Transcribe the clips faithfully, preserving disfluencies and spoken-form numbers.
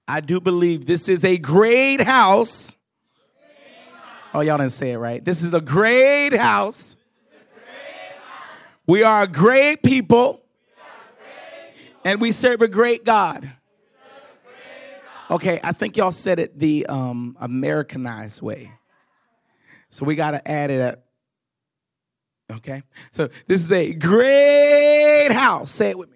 I do believe this is a great house. Oh, y'all didn't say it right. This is a great house. We are a great people. And we serve a great God. Okay, I think y'all said it the um, Americanized way. So we got to add it up. Okay, so this is a great house. Say it with me.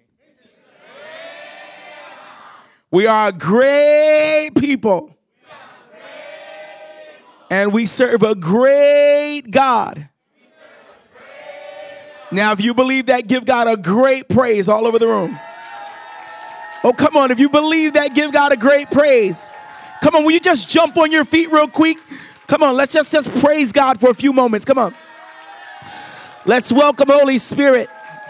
We are a great people. And we serve a great God. Now, if you believe that, give God a great praise all over the room. Oh, come on. If you believe that, give God a great praise. Come on, will you just jump on your feet real quick? Come on, let's just, just praise God for a few moments. Come on. Let's welcome Holy Spirit.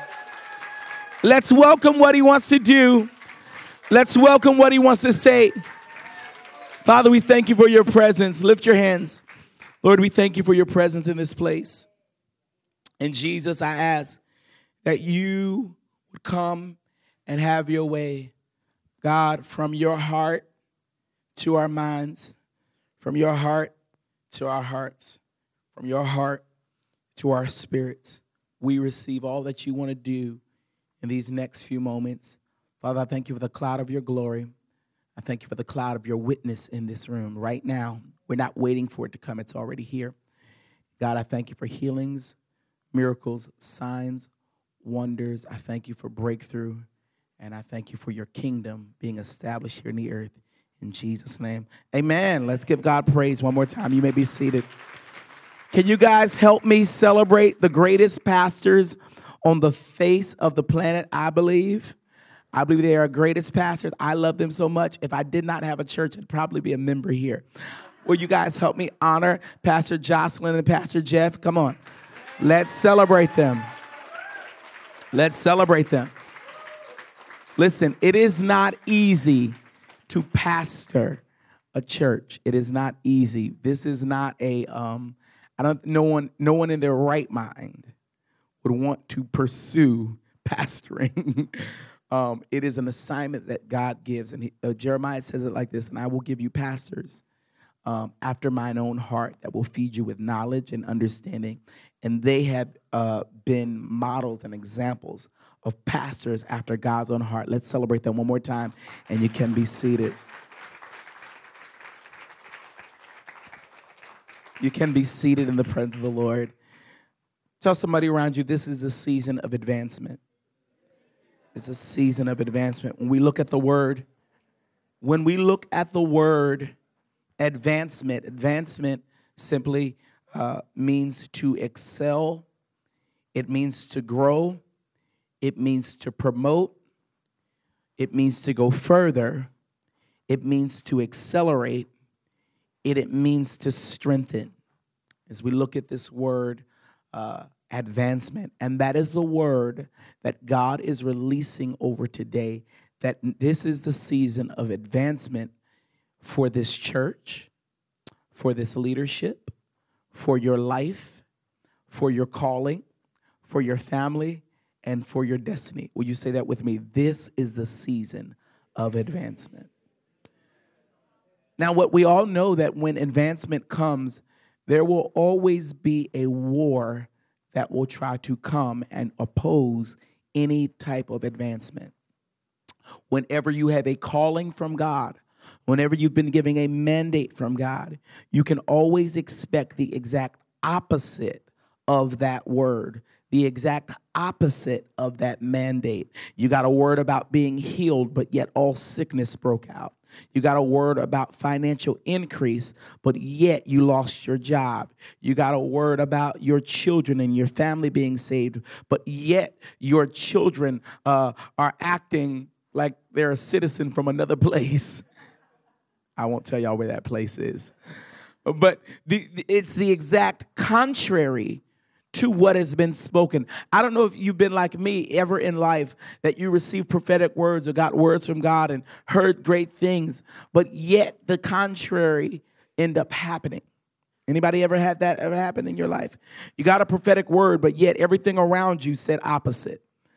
Let's welcome what he wants to do. Let's welcome what he wants to say. Father, we thank you for your presence. Lift your hands. Lord, we thank you for your presence in this place. And Jesus, I ask that you would come and have your way. God, from your heart to our minds, from your heart to our hearts, from your heart to our spirits, we receive all that you want to do in these next few moments. Father, I thank you for the cloud of your glory. I thank you for the cloud of your witness in this room right now. We're not waiting for it to come. It's already here. God, I thank you for healings, miracles, signs, wonders. I thank you for breakthrough. And I thank you for your kingdom being established here in the earth. In Jesus' name, amen. Let's give God praise one more time. You may be seated. Can you guys help me celebrate the greatest pastors on the face of the planet, I believe? I believe they are greatest pastors. I love them so much. If I did not have a church, I'd probably be a member here. Will you guys help me honor Pastor Jocelyn and Pastor Jeff? Come on. Let's celebrate them. Let's celebrate them. Listen, it is not easy to pastor a church. It is not easy. This is not a, um, I don't, no one, no one in their right mind would want to pursue pastoring. Um, it is an assignment that God gives. And he, uh, Jeremiah says it like this, and I will give you pastors um, after mine own heart that will feed you with knowledge and understanding. And they have uh, been models and examples of pastors after God's own heart. Let's celebrate them one more time, and you can be seated. You can be seated in the presence of the Lord. Tell somebody around you, this is a season of advancement. It's a season of advancement. When we look at the word, when we look at the word advancement, advancement simply uh, means to excel. It means to grow. It means to promote. It means to go further. It means to accelerate. It, it means to strengthen. As we look at this word, uh, advancement. And that is the word that God is releasing over today, that this is the season of advancement for this church, for this leadership, for your life, for your calling, for your family, and for your destiny. Will you say that with me? This is the season of advancement. Now, what we all know that when advancement comes, there will always be a war that will try to come and oppose any type of advancement. Whenever you have a calling from God, whenever you've been giving a mandate from God, you can always expect the exact opposite of that word, the exact opposite of that mandate. You got a word about being healed, but yet all sickness broke out. You got a word about financial increase, but yet you lost your job. You got a word about your children and your family being saved, but yet your children uh, are acting like they're a citizen from another place. I won't tell y'all where that place is. But the, it's the exact contrary to what has been spoken. I don't know if you've been like me ever in life, that you received prophetic words or got words from God and heard great things, but yet the contrary end up happening. Anybody ever had that ever happen in your life? You got a prophetic word, but yet everything around you said opposite.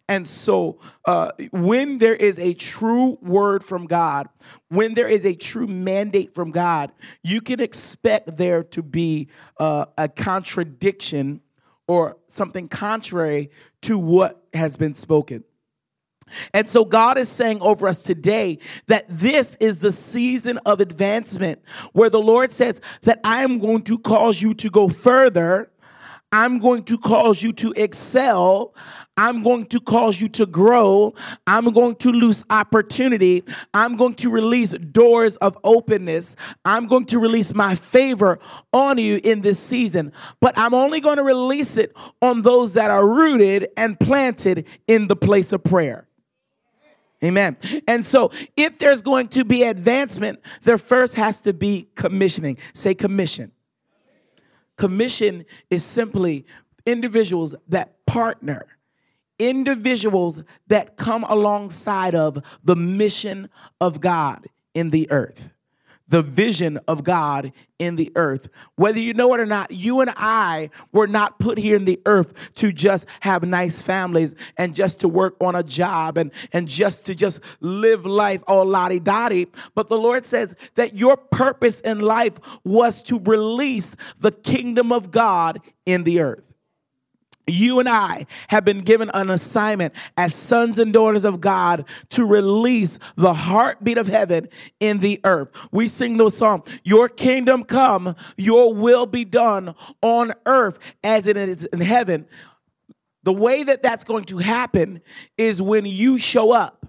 And so uh, when there is a true word from God, when there is a true mandate from God, you can expect there to be uh, a contradiction or something contrary to what has been spoken. And so God is saying over us today that this is the season of advancement where the Lord says that I am going to cause you to go further. I'm going to cause you to excel. I'm going to cause you to grow. I'm going to lose opportunity. I'm going to release doors of openness. I'm going to release my favor on you in this season. But I'm only going to release it on those that are rooted and planted in the place of prayer. Amen. And so if there's going to be advancement, there first has to be commissioning. Say commission. Commission is simply individuals that partner, individuals that come alongside of the mission of God in the earth, the vision of God in the earth. Whether you know it or not, you and I were not put here in the earth to just have nice families and just to work on a job and, and just to just live life all lottie-dottie. But the Lord says that your purpose in life was to release the kingdom of God in the earth. You and I have been given an assignment as sons and daughters of God to release the heartbeat of heaven in the earth. We sing the song, your kingdom come, your will be done on earth as it is in heaven. The way that that's going to happen is when you show up.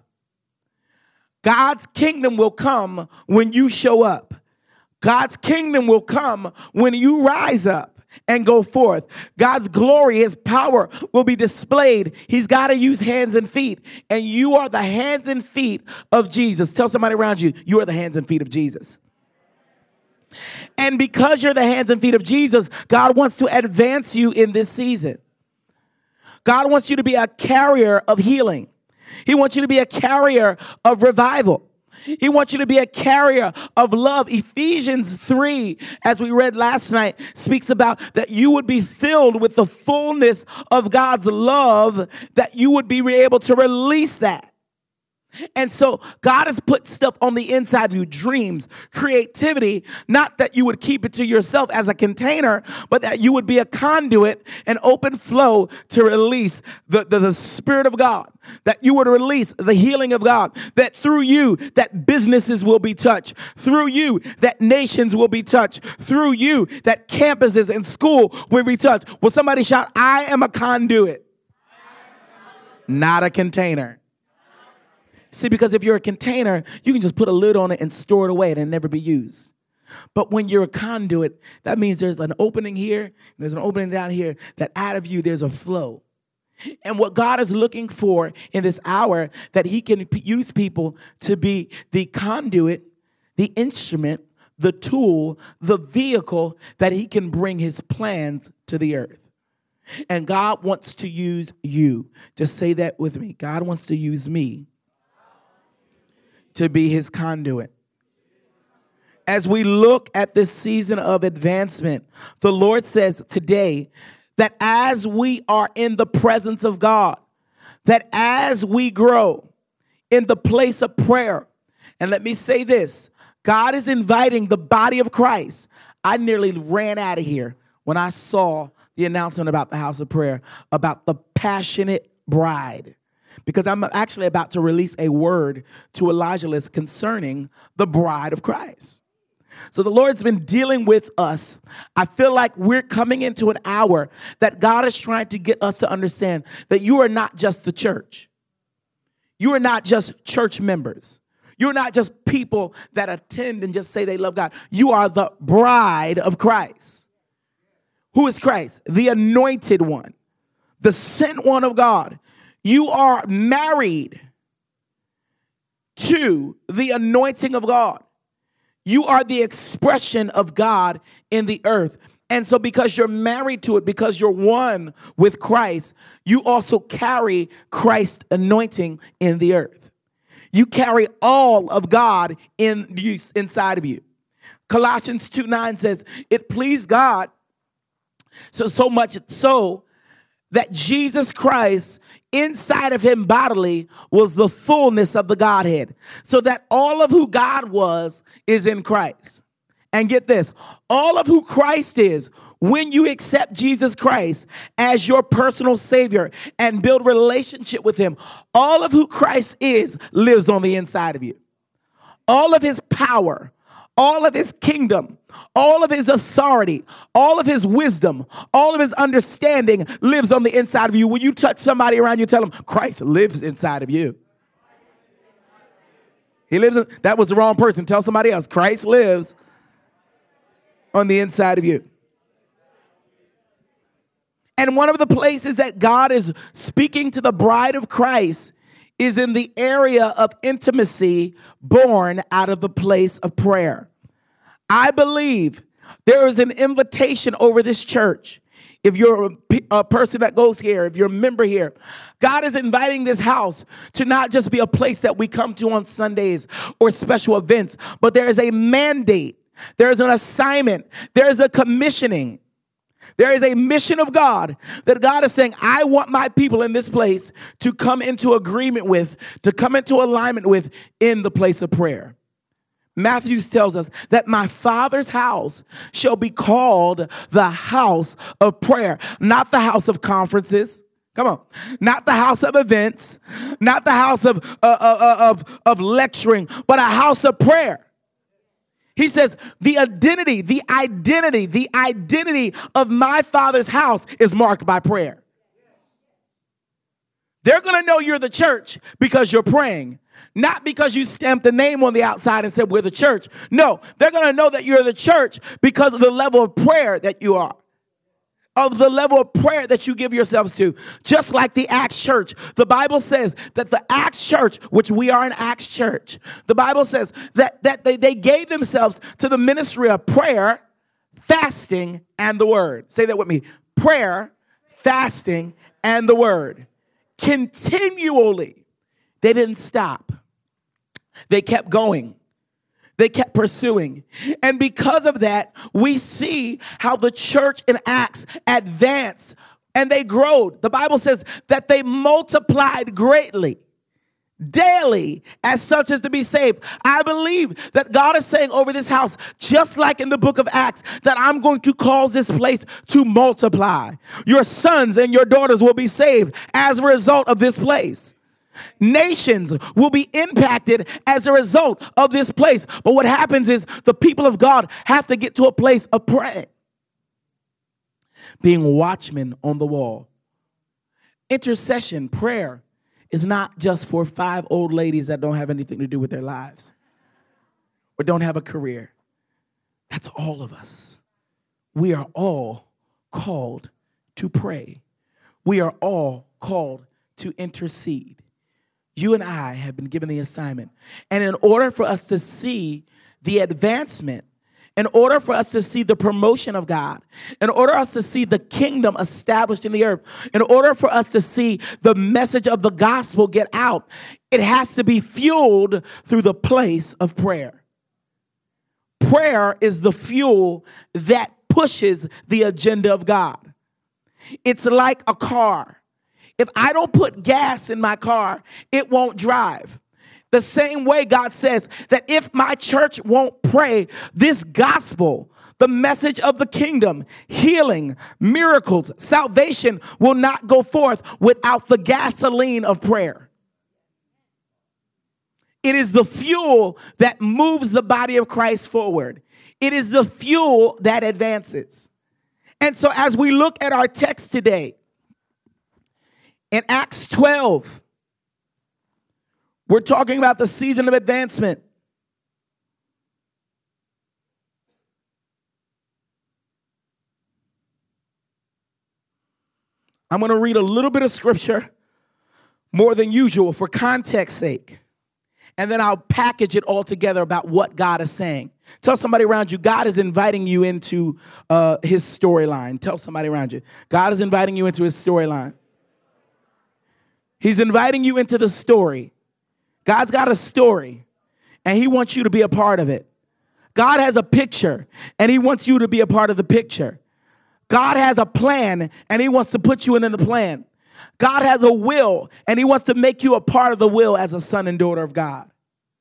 God's kingdom will come when you show up. God's kingdom will come when you rise up and go forth. God's glory, his power will be displayed. He's got to use hands and feet. And you are the hands and feet of Jesus. Tell somebody around you, you are the hands and feet of Jesus. And because you're the hands and feet of Jesus, God wants to advance you in this season. God wants you to be a carrier of healing. He wants you to be a carrier of revival. He wants you to be a carrier of love. Ephesians three, as we read last night, speaks about that you would be filled with the fullness of God's love, that you would be able to release that. And so God has put stuff on the inside of you, dreams, creativity, not that you would keep it to yourself as a container, but that you would be a conduit, an open flow to release the, the, the Spirit of God, that you would release the healing of God, that through you, that businesses will be touched, through you, that nations will be touched, through you, that campuses and school will be touched. Will somebody shout, I am a conduit, not a container. See, because if you're a container, you can just put a lid on it and store it away and it'll never be used. But when you're a conduit, that means there's an opening here, and there's an opening down here, that out of you there's a flow. And what God is looking for in this hour, that he can p- use people to be the conduit, the instrument, the tool, the vehicle that he can bring his plans to the earth. And God wants to use you. Just say that with me. God wants to use me to be his conduit. As we look at this season of advancement, the Lord says today that as we are in the presence of God, that as we grow in the place of prayer, and let me say this, God is inviting the body of Christ. I nearly ran out of here when I saw the announcement about the house of prayer, about the passionate bride. Because I'm actually about to release a word to Elijah List concerning the bride of Christ. So the Lord's been dealing with us. I feel like we're coming into an hour that God is trying to get us to understand that you are not just the church. You are not just church members. You're not just people that attend and just say they love God. You are the bride of Christ. Who is Christ? The anointed one, the sent one of God. You are married to the anointing of God. You are the expression of God in the earth. And so because you're married to it, because you're one with Christ, you also carry Christ's anointing in the earth. You carry all of God in you, inside of you. Colossians two nine says, it pleased God so, so much so that Jesus Christ, inside of him bodily, was the fullness of the Godhead. So that all of who God was is in Christ. And get this, all of who Christ is, when you accept Jesus Christ as your personal Savior and build relationship with him, all of who Christ is lives on the inside of you. All of his power, all of his kingdom, all of his authority, all of his wisdom, all of his understanding lives on the inside of you. When you touch somebody around you, tell them, Christ lives inside of you. He lives in, that was the wrong person. Tell somebody else, Christ lives on the inside of you. And one of the places that God is speaking to the bride of Christ is in the area of intimacy born out of the place of prayer. I believe there is an invitation over this church. If you're a, a person that goes here, if you're a member here, God is inviting this house to not just be a place that we come to on Sundays or special events, but there is a mandate, there is an assignment, there is a commissioning. There is a mission of God that God is saying, I want my people in this place to come into agreement with, to come into alignment with in the place of prayer. Matthew tells us that my Father's house shall be called the house of prayer, not the house of conferences. Come on. Not the house of events, not the house of, uh, uh, of, of lecturing, but a house of prayer. He says, the identity, the identity, the identity of my Father's house is marked by prayer. They're going to know you're the church because you're praying, not because you stamped the name on the outside and said, we're the church. No, they're going to know that you're the church because of the level of prayer that you are, of the level of prayer that you give yourselves to. Just like the Acts church, the Bible says that the Acts church, which we are an Acts church, the Bible says that, that they, they gave themselves to the ministry of prayer, fasting, and the word. Say that with me. Prayer, fasting, and the word. Continually. They didn't stop. They kept going. They kept pursuing. And because of that, we see how the church in Acts advanced and they growed. The Bible says that they multiplied greatly, daily, as such as to be saved. I believe that God is saying over this house, just like in the book of Acts, that I'm going to cause this place to multiply. Your sons and your daughters will be saved as a result of this place. Nations will be impacted as a result of this place. But what happens is the people of God have to get to a place of prayer, being watchmen on the wall. Intercession, prayer, is not just for five old ladies that don't have anything to do with their lives or don't have a career. That's all of us. We are all called to pray. We are all called to intercede. You and I have been given the assignment. And in order for us to see the advancement, in order for us to see the promotion of God, in order for us to see the kingdom established in the earth, in order for us to see the message of the gospel get out, it has to be fueled through the place of prayer. Prayer is the fuel that pushes the agenda of God. It's like a car. If I don't put gas in my car, it won't drive. The same way God says that if my church won't pray, this gospel, the message of the kingdom, healing, miracles, salvation will not go forth without the gasoline of prayer. It is the fuel that moves the body of Christ forward. It is the fuel that advances. And so as we look at our text today, in Acts twelve, we're talking about the season of advancement. I'm going to read a little bit of scripture, more than usual, for context's sake. And then I'll package it all together about what God is saying. Tell somebody around you, God is inviting you into uh, his storyline. Tell somebody around you, God is inviting you into his storyline. He's inviting you into the story. God's got a story, and he wants you to be a part of it. God has a picture, and he wants you to be a part of the picture. God has a plan, and he wants to put you in the plan. God has a will, and he wants to make you a part of the will as a son and daughter of God.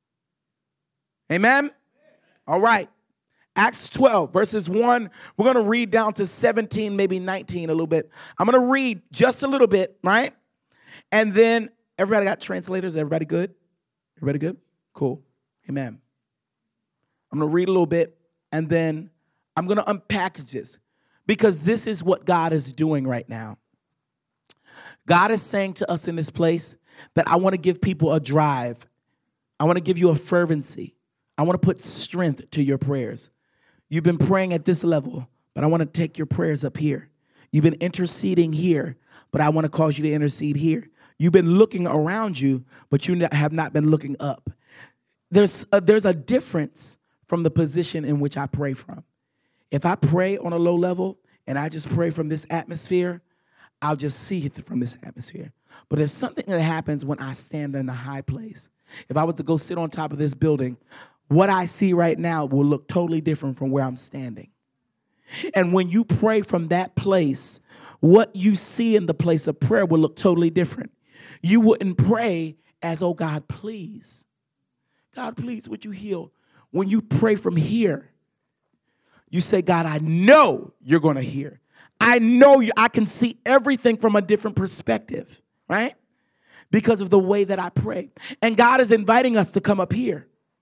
Amen? All right. Acts twelve, verses one. We're going to read down to seventeen, maybe nineteen a little bit. I'm going to read just a little bit, right? And then, everybody got translators? Everybody good? Everybody good? Cool. Amen. I'm going to read a little bit, and then I'm going to unpackage this, because this is what God is doing right now. God is saying to us in this place that I want to give people a drive. I want to give you a fervency. I want to put strength to your prayers. You've been praying at this level, but I want to take your prayers up here. You've been interceding here, but I want to cause you to intercede here. You've been looking around you, but you have not been looking up. There's a, there's a difference from the position in which I pray from. If I pray on a low level and I just pray from this atmosphere, I'll just see it from this atmosphere. But there's something that happens when I stand in a high place. If I was to go sit on top of this building, what I see right now will look totally different from where I'm standing. And when you pray from that place, what you see in the place of prayer will look totally different. You wouldn't pray as, oh, God, please. God, please, would you heal? When you pray from here, you say, God, I know you're going to hear. I know you. I can see everything from a different perspective, right? Because of the way that I pray. And God is inviting us to come up here.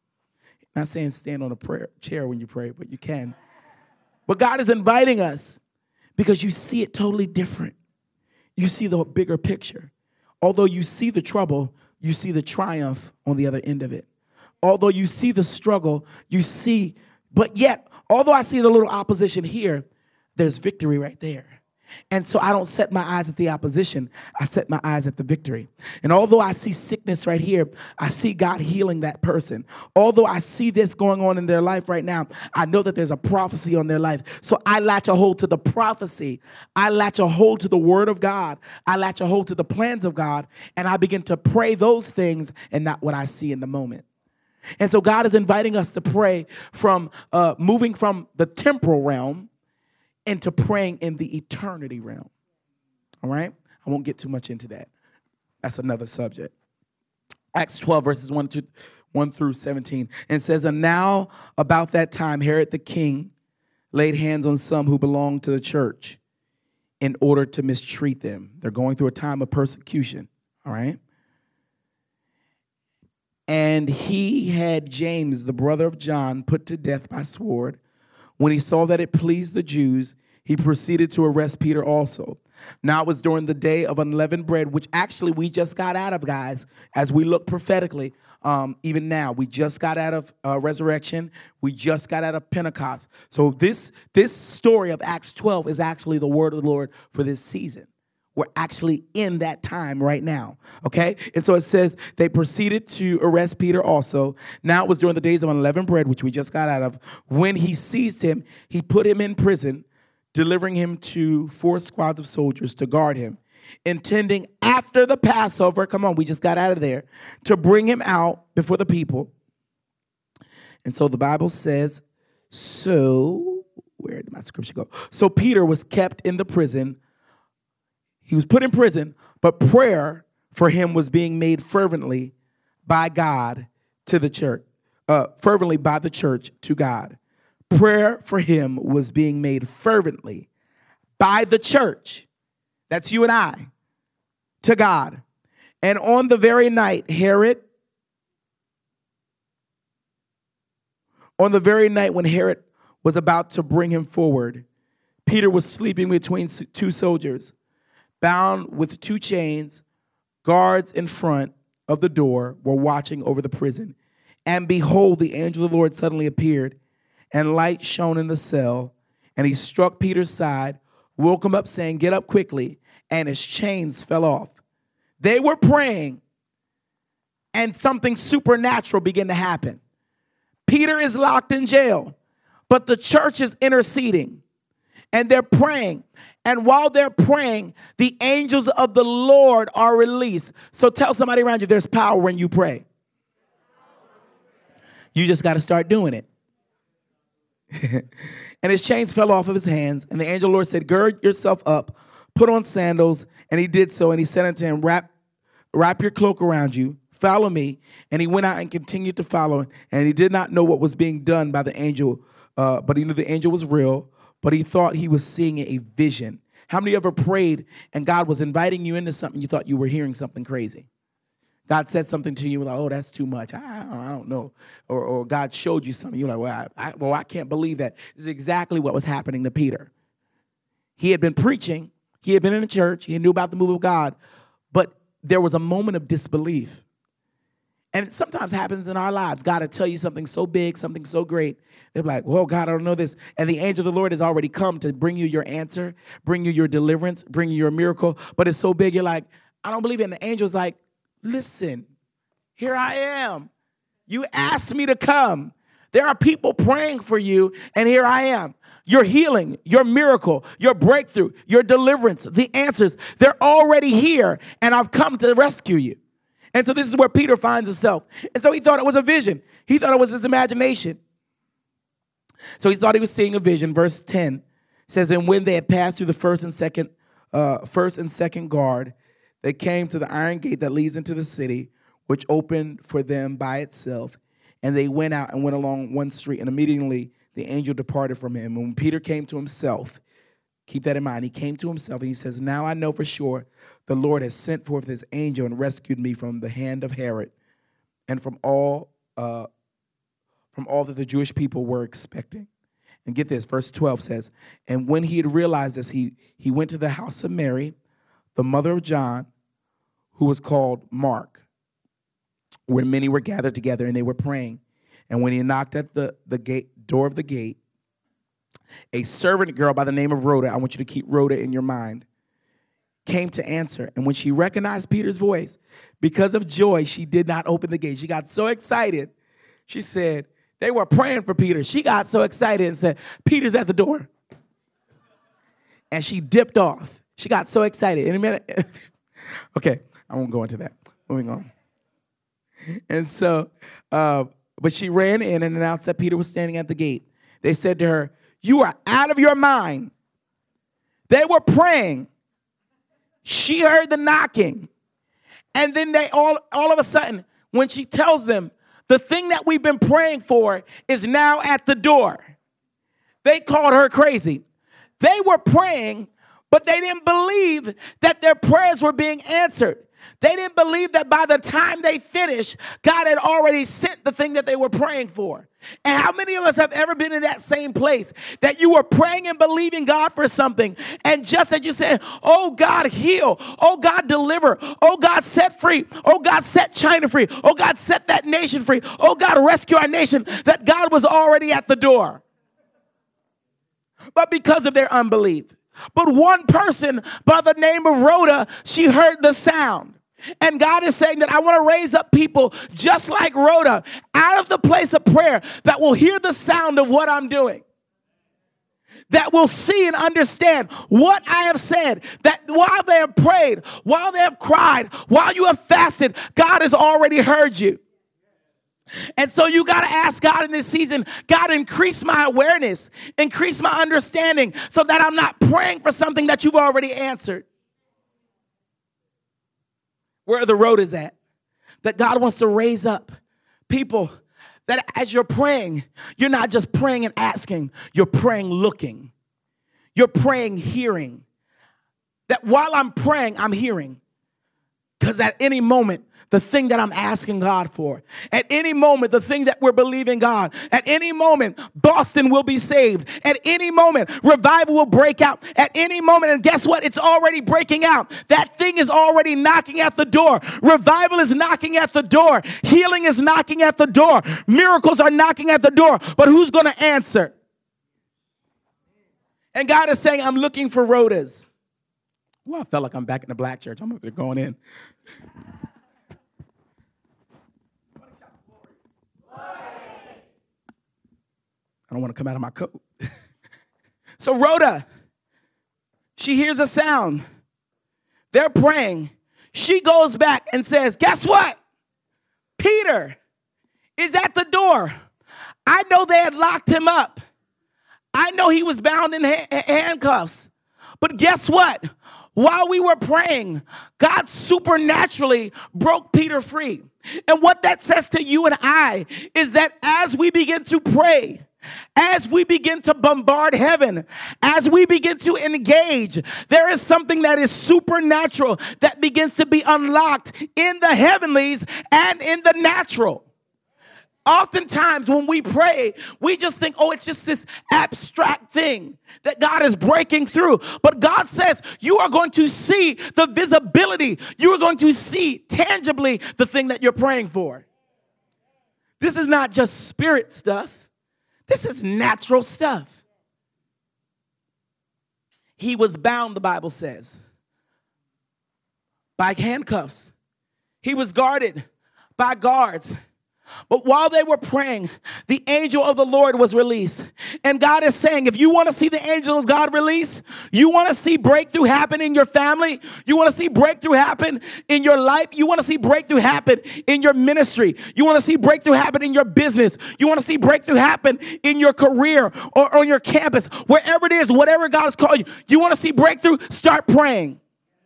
Not saying stand on a prayer chair when you pray, but you can. But God is inviting us because you see it totally different. You see the bigger picture. Although you see the trouble, you see the triumph on the other end of it. Although you see the struggle, you see, but yet, although I see the little opposition here, there's victory right there. And so I don't set my eyes at the opposition. I set my eyes at the victory. And although I see sickness right here, I see God healing that person. Although I see this going on in their life right now, I know that there's a prophecy on their life. So I latch a hold to the prophecy. I latch a hold to the word of God. I latch a hold to the plans of God. And I begin to pray those things and not what I see in the moment. And so God is inviting us to pray from uh, moving from the temporal realm into praying in the eternity realm. All right? I won't get too much into that. That's another subject. Acts twelve, verses one, to, one through seventeen. And says, and now about that time, Herod the king laid hands on some who belonged to the church in order to mistreat them. They're going through a time of persecution. All right? And he had James, the brother of John, put to death by sword. When he saw that it pleased the Jews, he proceeded to arrest Peter also. Now it was during the day of unleavened bread, which actually we just got out of, guys, as we look prophetically. Um, even now, we just got out of uh, resurrection. We just got out of Pentecost. So this, this story of Acts twelve is actually the word of the Lord for this season. We're actually in that time right now, okay? And so it says they proceeded to arrest Peter also. Now it was during the days of unleavened bread, which we just got out of. When he seized him, he put him in prison, delivering him to four squads of soldiers to guard him, intending after the Passover, come on, we just got out of there, to bring him out before the people. And so the Bible says, so, where did my scripture go? So Peter was kept in the prison. He was put in prison, but prayer for him was being made fervently by God to the church, uh, fervently by the church to God. Prayer for him was being made fervently by the church, that's you and I, to God. And on the very night, Herod, on the very night when Herod was about to bring him forward, Peter was sleeping between two soldiers, bound with two chains. Guards in front of the door were watching over the prison. And behold, the angel of the Lord suddenly appeared, and light shone in the cell. And he struck Peter's side, woke him up, saying, get up quickly. And his chains fell off. They were praying, and something supernatural began to happen. Peter is locked in jail, but the church is interceding, and they're praying. And while they're praying, the angels of the Lord are released. So tell somebody around you, there's power when you pray. You just got to start doing it. And his chains fell off of his hands. And the angel of the Lord said, gird yourself up, put on sandals. And he did so. And he said unto him, wrap, wrap your cloak around you. Follow me. And he went out and continued to follow. And he did not know what was being done by the angel, uh, but he knew the angel was real. But he thought he was seeing a vision. How many ever prayed and God was inviting you into something, you thought you were hearing something crazy? God said something to you, like, oh, that's too much. I, I, don't, I don't know. Or, or God showed you something. You're like, well I, I, well, I can't believe that. This is exactly what was happening to Peter. He had been preaching. He had been in the church. He knew about the move of God. But there was a moment of disbelief. And it sometimes happens in our lives. God will tell you something so big, something so great. They're like, whoa, God, I don't know this. And the angel of the Lord has already come to bring you your answer, bring you your deliverance, bring you your miracle. But it's so big, you're like, I don't believe it. And the angel's like, listen, here I am. You asked me to come. There are people praying for you, and here I am. Your healing, your miracle, your breakthrough, your deliverance, the answers, they're already here, and I've come to rescue you. And so this is where Peter finds himself. And so he thought it was a vision. He thought it was his imagination. So he thought he was seeing a vision. Verse ten says, and when they had passed through the first and second, uh, first and second guard, they came to the iron gate that leads into the city, which opened for them by itself. And they went out and went along one street, and immediately the angel departed from him. And when Peter came to himself, keep that in mind, he came to himself, and he says, now I know for sure the Lord has sent forth his angel and rescued me from the hand of Herod and from all, uh, from all that the Jewish people were expecting. And get this, verse twelve says, and when he had realized this, he, he went to the house of Mary, the mother of John, who was called Mark, where many were gathered together, and they were praying. And when he knocked at the, the gate door of the gate, a servant girl by the name of Rhoda, I want you to keep Rhoda in your mind, came to answer. And when she recognized Peter's voice, because of joy, she did not open the gate. She got so excited. She said, they were praying for Peter. She got so excited and said, Peter's at the door. And she dipped off. She got so excited. In a minute, okay, I won't go into that. Moving on. And so, uh, but she ran in and announced that Peter was standing at the gate. They said to her, you are out of your mind. They were praying. She heard the knocking. And then they all, all of a sudden, when she tells them, the thing that we've been praying for is now at the door. They called her crazy. They were praying, but they didn't believe that their prayers were being answered. They didn't believe that by the time they finished, God had already sent the thing that they were praying for. And how many of us have ever been in that same place that you were praying and believing God for something, and just as you said, oh, God, heal. Oh, God, deliver. Oh, God, set free. Oh, God, set China free. Oh, God, set that nation free. Oh, God, rescue our nation, that God was already at the door. But because of their unbelief. But one person by the name of Rhoda, she heard the sound. And God is saying that I want to raise up people just like Rhoda out of the place of prayer that will hear the sound of what I'm doing. That will see and understand what I have said. That while they have prayed, while they have cried, while you have fasted, God has already heard you. And so you got to ask God in this season, God, increase my awareness, increase my understanding so that I'm not praying for something that you've already answered. Where the road is at. That God wants to raise up people that as you're praying, you're not just praying and asking, you're praying looking. You're praying hearing. That while I'm praying, I'm hearing. Because at any moment, the thing that I'm asking God for, at any moment, the thing that we're believing God, at any moment, Boston will be saved. At any moment, revival will break out. At any moment, and guess what? It's already breaking out. That thing is already knocking at the door. Revival is knocking at the door. Healing is knocking at the door. Miracles are knocking at the door. But who's going to answer? And God is saying, I'm looking for Rhodas. Well, I felt like I'm back in the black church. I'm up there going in. I don't want to come out of my coat. So Rhoda, she hears a sound. They're praying. She goes back and says, guess what? Peter is at the door. I know they had locked him up, I know he was bound in ha- handcuffs. But guess what? While we were praying, God supernaturally broke Peter free. And what that says to you and I is that as we begin to pray, as we begin to bombard heaven, as we begin to engage, there is something that is supernatural that begins to be unlocked in the heavenlies and in the natural. Oftentimes when we pray, we just think, oh, it's just this abstract thing that God is breaking through. But God says you are going to see the visibility. You are going to see tangibly the thing that you're praying for. This is not just spirit stuff. This is natural stuff. He was bound, the Bible says, by handcuffs. He was guarded by guards. But while they were praying, the angel of the Lord was released. And God is saying, if you want to see the angel of God release, you want to see breakthrough happen in your family, you want to see breakthrough happen in your life, you want to see breakthrough happen in your ministry, you want to see breakthrough happen in your business, you want to see breakthrough happen in your career or on your campus, wherever it is, whatever God has called you, you want to see breakthrough, start praying.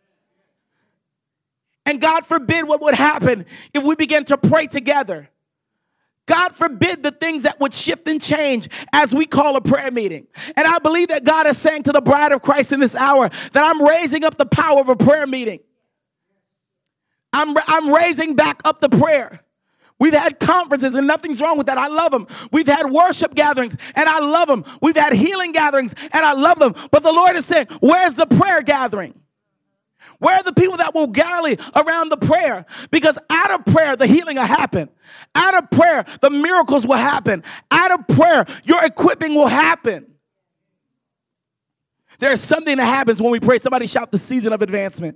And God forbid what would happen if we began to pray together. God forbid the things that would shift and change as we call a prayer meeting. And I believe that God is saying to the bride of Christ in this hour that I'm raising up the power of a prayer meeting. I'm, I'm raising back up the prayer. We've had conferences and nothing's wrong with that. I love them. We've had worship gatherings and I love them. We've had healing gatherings and I love them. But the Lord is saying, where's the prayer gathering? Where are the people that will rally around the prayer? Because out of prayer, the healing will happen. Out of prayer, the miracles will happen. Out of prayer, your equipping will happen. There's something that happens when we pray. Somebody shout the season of advancement.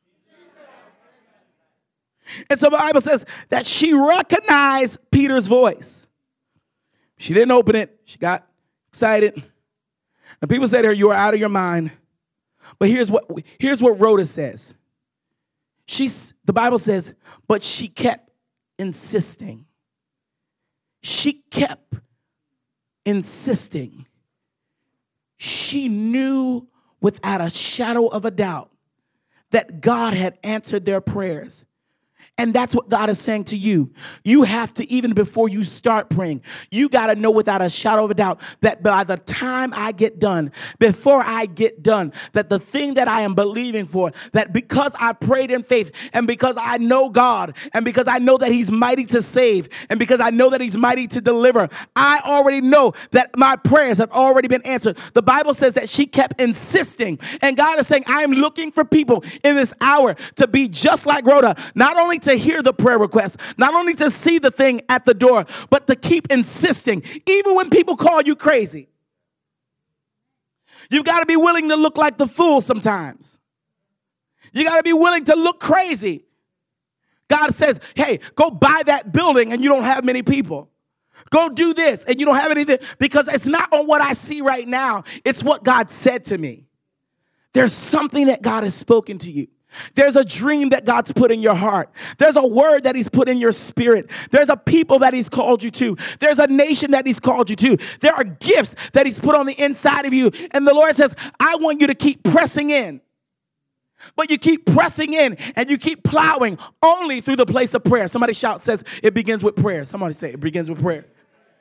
And so the Bible says that she recognized Peter's voice. She didn't open it. She got excited. And people said to her, you are out of your mind. But here's what here's what Rhoda says. She's the Bible says, but she kept insisting. She kept insisting. She knew without a shadow of a doubt that God had answered their prayers. And that's what God is saying to you. You have to, even before you start praying, you got to know without a shadow of a doubt that by the time I get done, before I get done, that the thing that I am believing for, that because I prayed in faith and because I know God and because I know that he's mighty to save and because I know that he's mighty to deliver, I already know that my prayers have already been answered. The Bible says that she kept insisting. And God is saying, I am looking for people in this hour to be just like Rhoda, not only to to hear the prayer request, not only to see the thing at the door, but to keep insisting, even when people call you crazy. You've got to be willing to look like the fool sometimes. You got to be willing to look crazy. God says, hey, go buy that building and you don't have many people. Go do this and you don't have anything, because it's not on what I see right now. It's what God said to me. There's something that God has spoken to you. There's a dream that God's put in your heart. There's a word that he's put in your spirit. There's a people that he's called you to. There's a nation that he's called you to. There are gifts that he's put on the inside of you. And the Lord says, I want you to keep pressing in. But you keep pressing in and you keep plowing only through the place of prayer. Somebody shout, says it begins with prayer. Somebody say it begins with prayer.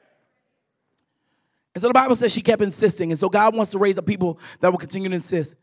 And so the Bible says she kept insisting. And so God wants to raise up people that will continue to insist.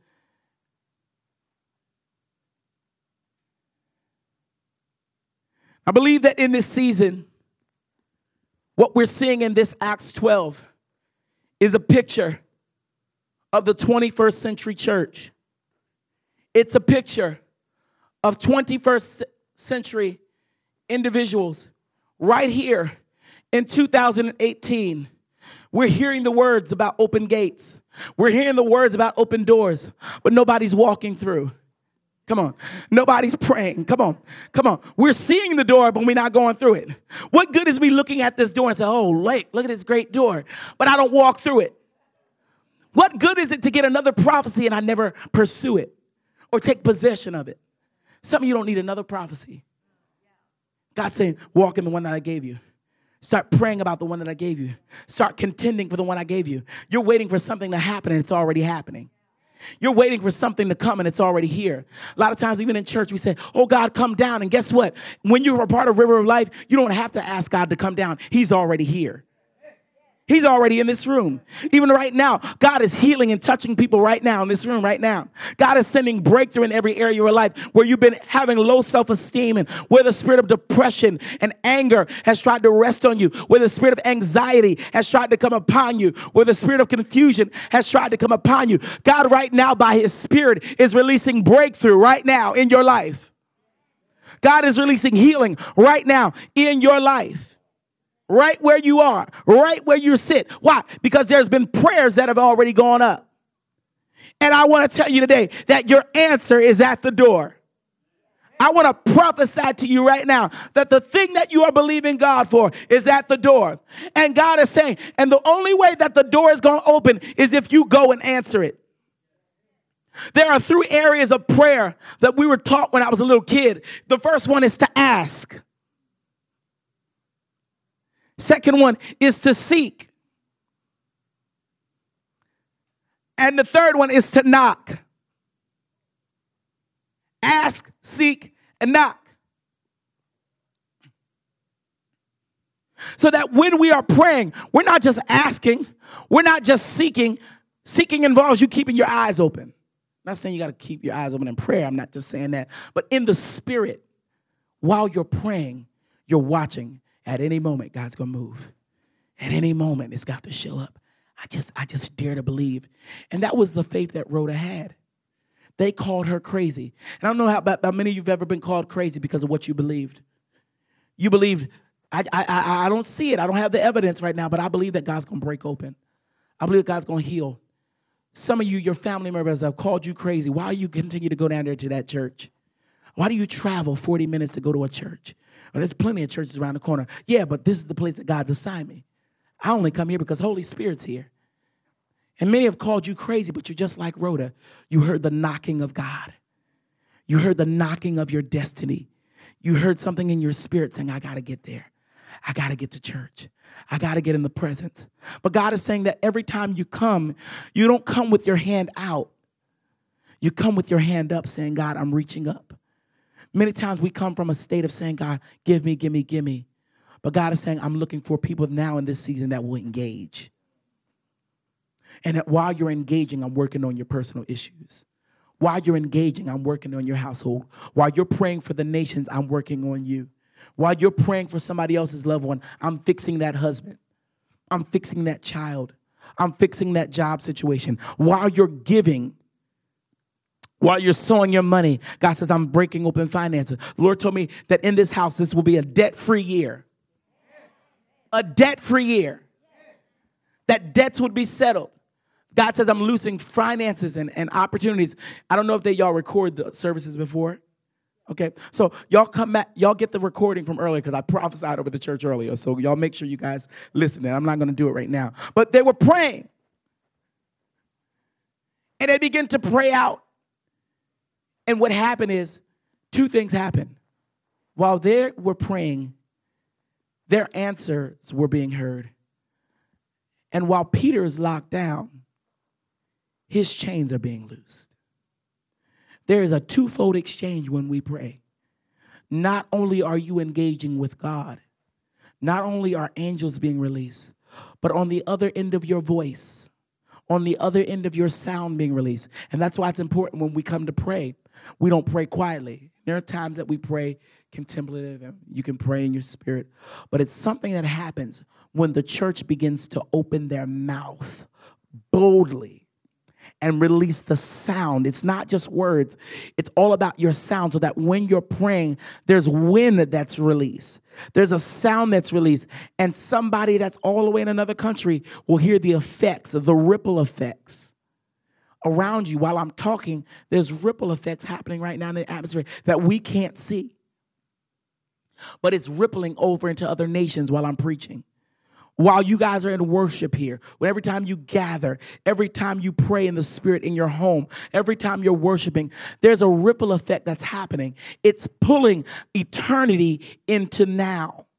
I believe that in this season, what we're seeing in this Acts twelve is a picture of the twenty-first century church. It's a picture of twenty-first century individuals right here in two thousand eighteen. We're hearing the words about open gates. We're hearing the words about open doors, but nobody's walking through. Come on. Nobody's praying. Come on. Come on. We're seeing the door, but we're not going through it. What good is me looking at this door and say, oh, Lake, look at this great door, but I don't walk through it? What good is it to get another prophecy and I never pursue it or take possession of it? Some of you don't need another prophecy. God's saying, walk in the one that I gave you. Start praying about the one that I gave you. Start contending for the one I gave you. You're waiting for something to happen and it's already happening. You're waiting for something to come and it's already here. A lot of times, even in church, we say, oh, God, come down. And guess what? When you're a part of River of Life, you don't have to ask God to come down. He's already here. He's already in this room. Even right now, God is healing and touching people right now in this room right now. God is sending breakthrough in every area of your life where you've been having low self-esteem and where the spirit of depression and anger has tried to rest on you, where the spirit of anxiety has tried to come upon you, where the spirit of confusion has tried to come upon you. God right now by his spirit is releasing breakthrough right now in your life. God is releasing healing right now in your life. Right where you are, right where you sit. Why? Because there's been prayers that have already gone up. And I want to tell you today that your answer is at the door. I want to prophesy to you right now that the thing that you are believing God for is at the door. And God is saying, and the only way that the door is going to open is if you go and answer it. There are three areas of prayer that we were taught when I was a little kid. The first one is to ask. Second one is to seek. And the third one is to knock. Ask, seek, and knock. So that when we are praying, we're not just asking, we're not just seeking. Seeking involves you keeping your eyes open. I'm not saying you got to keep your eyes open in prayer. I'm not just saying that. But in the spirit, while you're praying, you're watching. At any moment, God's going to move. At any moment, it's got to show up. I just, I just dare to believe. And that was the faith that Rhoda had. They called her crazy. And I don't know how, how many of you have ever been called crazy because of what you believed. You believed, I, I, I, I don't see it. I don't have the evidence right now, but I believe that God's going to break open. I believe that God's going to heal. Some of you, your family members have called you crazy. Why do you continue to go down there to that church? Why do you travel forty minutes to go to a church? Well, there's plenty of churches around the corner. Yeah, but this is the place that God's assigned me. I only come here because Holy Spirit's here. And many have called you crazy, but you're just like Rhoda. You heard the knocking of God. You heard the knocking of your destiny. You heard something in your spirit saying, I got to get there. I got to get to church. I got to get in the presence. But God is saying that every time you come, you don't come with your hand out. You come with your hand up saying, God, I'm reaching up. Many times we come from a state of saying, God, give me, give me, give me. But God is saying, I'm looking for people now in this season that will engage. And that while you're engaging, I'm working on your personal issues. While you're engaging, I'm working on your household. While you're praying for the nations, I'm working on you. While you're praying for somebody else's loved one, I'm fixing that husband. I'm fixing that child. I'm fixing that job situation. While you're giving, while you're sowing your money, God says, I'm breaking open finances. The Lord told me that in this house, this will be a debt-free year. A debt-free year. That debts would be settled. God says, I'm loosing finances and, and opportunities. I don't know if they y'all record the services before. Okay, so y'all come back, y'all get the recording from earlier because I prophesied over the church earlier. So y'all make sure you guys listen. I'm not going to do it right now. But they were praying. And they began to pray out. And what happened is two things happened. While they were praying, their answers were being heard. And while Peter is locked down, his chains are being loosed. There is a twofold exchange when we pray. Not only are you engaging with God, not only are angels being released, but on the other end of your voice, on the other end of your sound being released. And that's why it's important when we come to pray, we don't pray quietly. There are times that we pray contemplative and you can pray in your spirit, but it's something that happens when the church begins to open their mouth boldly and release the sound. It's not just words. It's all about your sound so that when you're praying, there's wind that's released. There's a sound that's released. And somebody that's all the way in another country will hear the effects, the ripple effects around you. While I'm talking, there's ripple effects happening right now in the atmosphere that we can't see. But it's rippling over into other nations while I'm preaching. While you guys are in worship here, every time you gather, every time you pray in the spirit in your home, every time you're worshiping, there's a ripple effect that's happening. It's pulling eternity into now.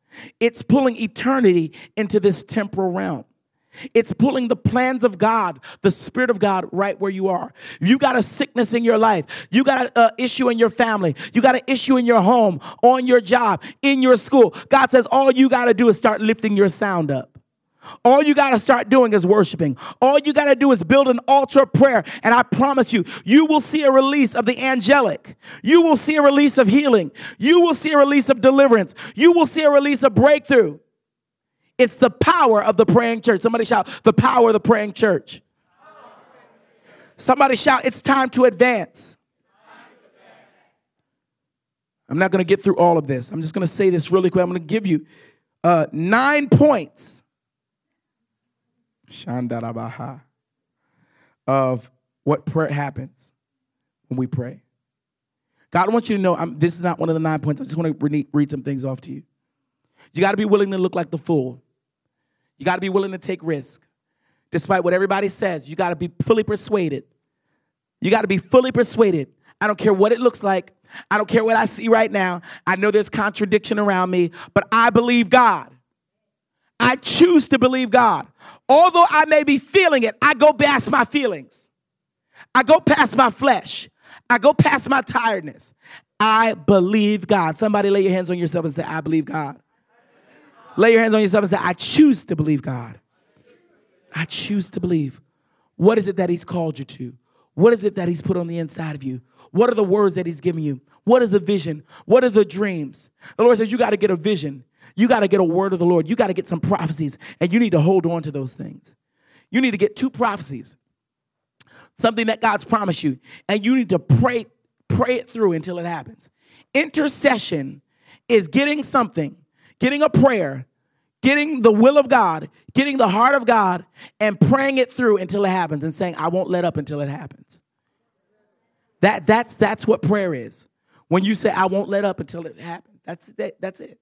It's pulling eternity into this temporal realm. It's pulling the plans of God, the Spirit of God, right where you are. You got a sickness in your life. You got an uh, issue in your family. You got an issue in your home, on your job, in your school. God says all you got to do is start lifting your sound up. All you got to start doing is worshiping. All you got to do is build an altar of prayer. And I promise you, you will see a release of the angelic. You will see a release of healing. You will see a release of deliverance. You will see a release of breakthrough. It's the power of the praying church. Somebody shout, the power of the praying church. Somebody shout, it's time to advance. I'm not going to get through all of this. I'm just going to say this really quick. I'm going to give you uh, nine points of what prayer happens when we pray. God wants you to know, I'm, this is not one of the nine points. I just want to re- read some things off to you. You got to be willing to look like the fool. You got to be willing to take risk. Despite what everybody says, you got to be fully persuaded. You got to be fully persuaded. I don't care what it looks like. I don't care what I see right now. I know there's contradiction around me, but I believe God. I choose to believe God. Although I may be feeling it, I go past my feelings. I go past my flesh. I go past my tiredness. I believe God. Somebody lay your hands on yourself and say, I believe God. Lay your hands on yourself and say, I choose to believe God. I choose to believe. What is it that he's called you to? What is it that he's put on the inside of you? What are the words that he's given you? What is a vision? What are the dreams? The Lord says you got to get a vision. You got to get a word of the Lord. You got to get some prophecies, and you need to hold on to those things. You need to get two prophecies, something that God's promised you, and you need to pray, pray it through until it happens. Intercession is getting something, getting a prayer, getting the will of God, getting the heart of God, and praying it through until it happens and saying, I won't let up until it happens. That, that's, that's what prayer is. When you say, I won't let up until it happens, that's it. That's it.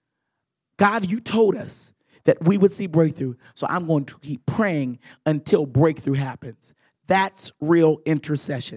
God, you told us that we would see breakthrough, so I'm going to keep praying until breakthrough happens. That's real intercession.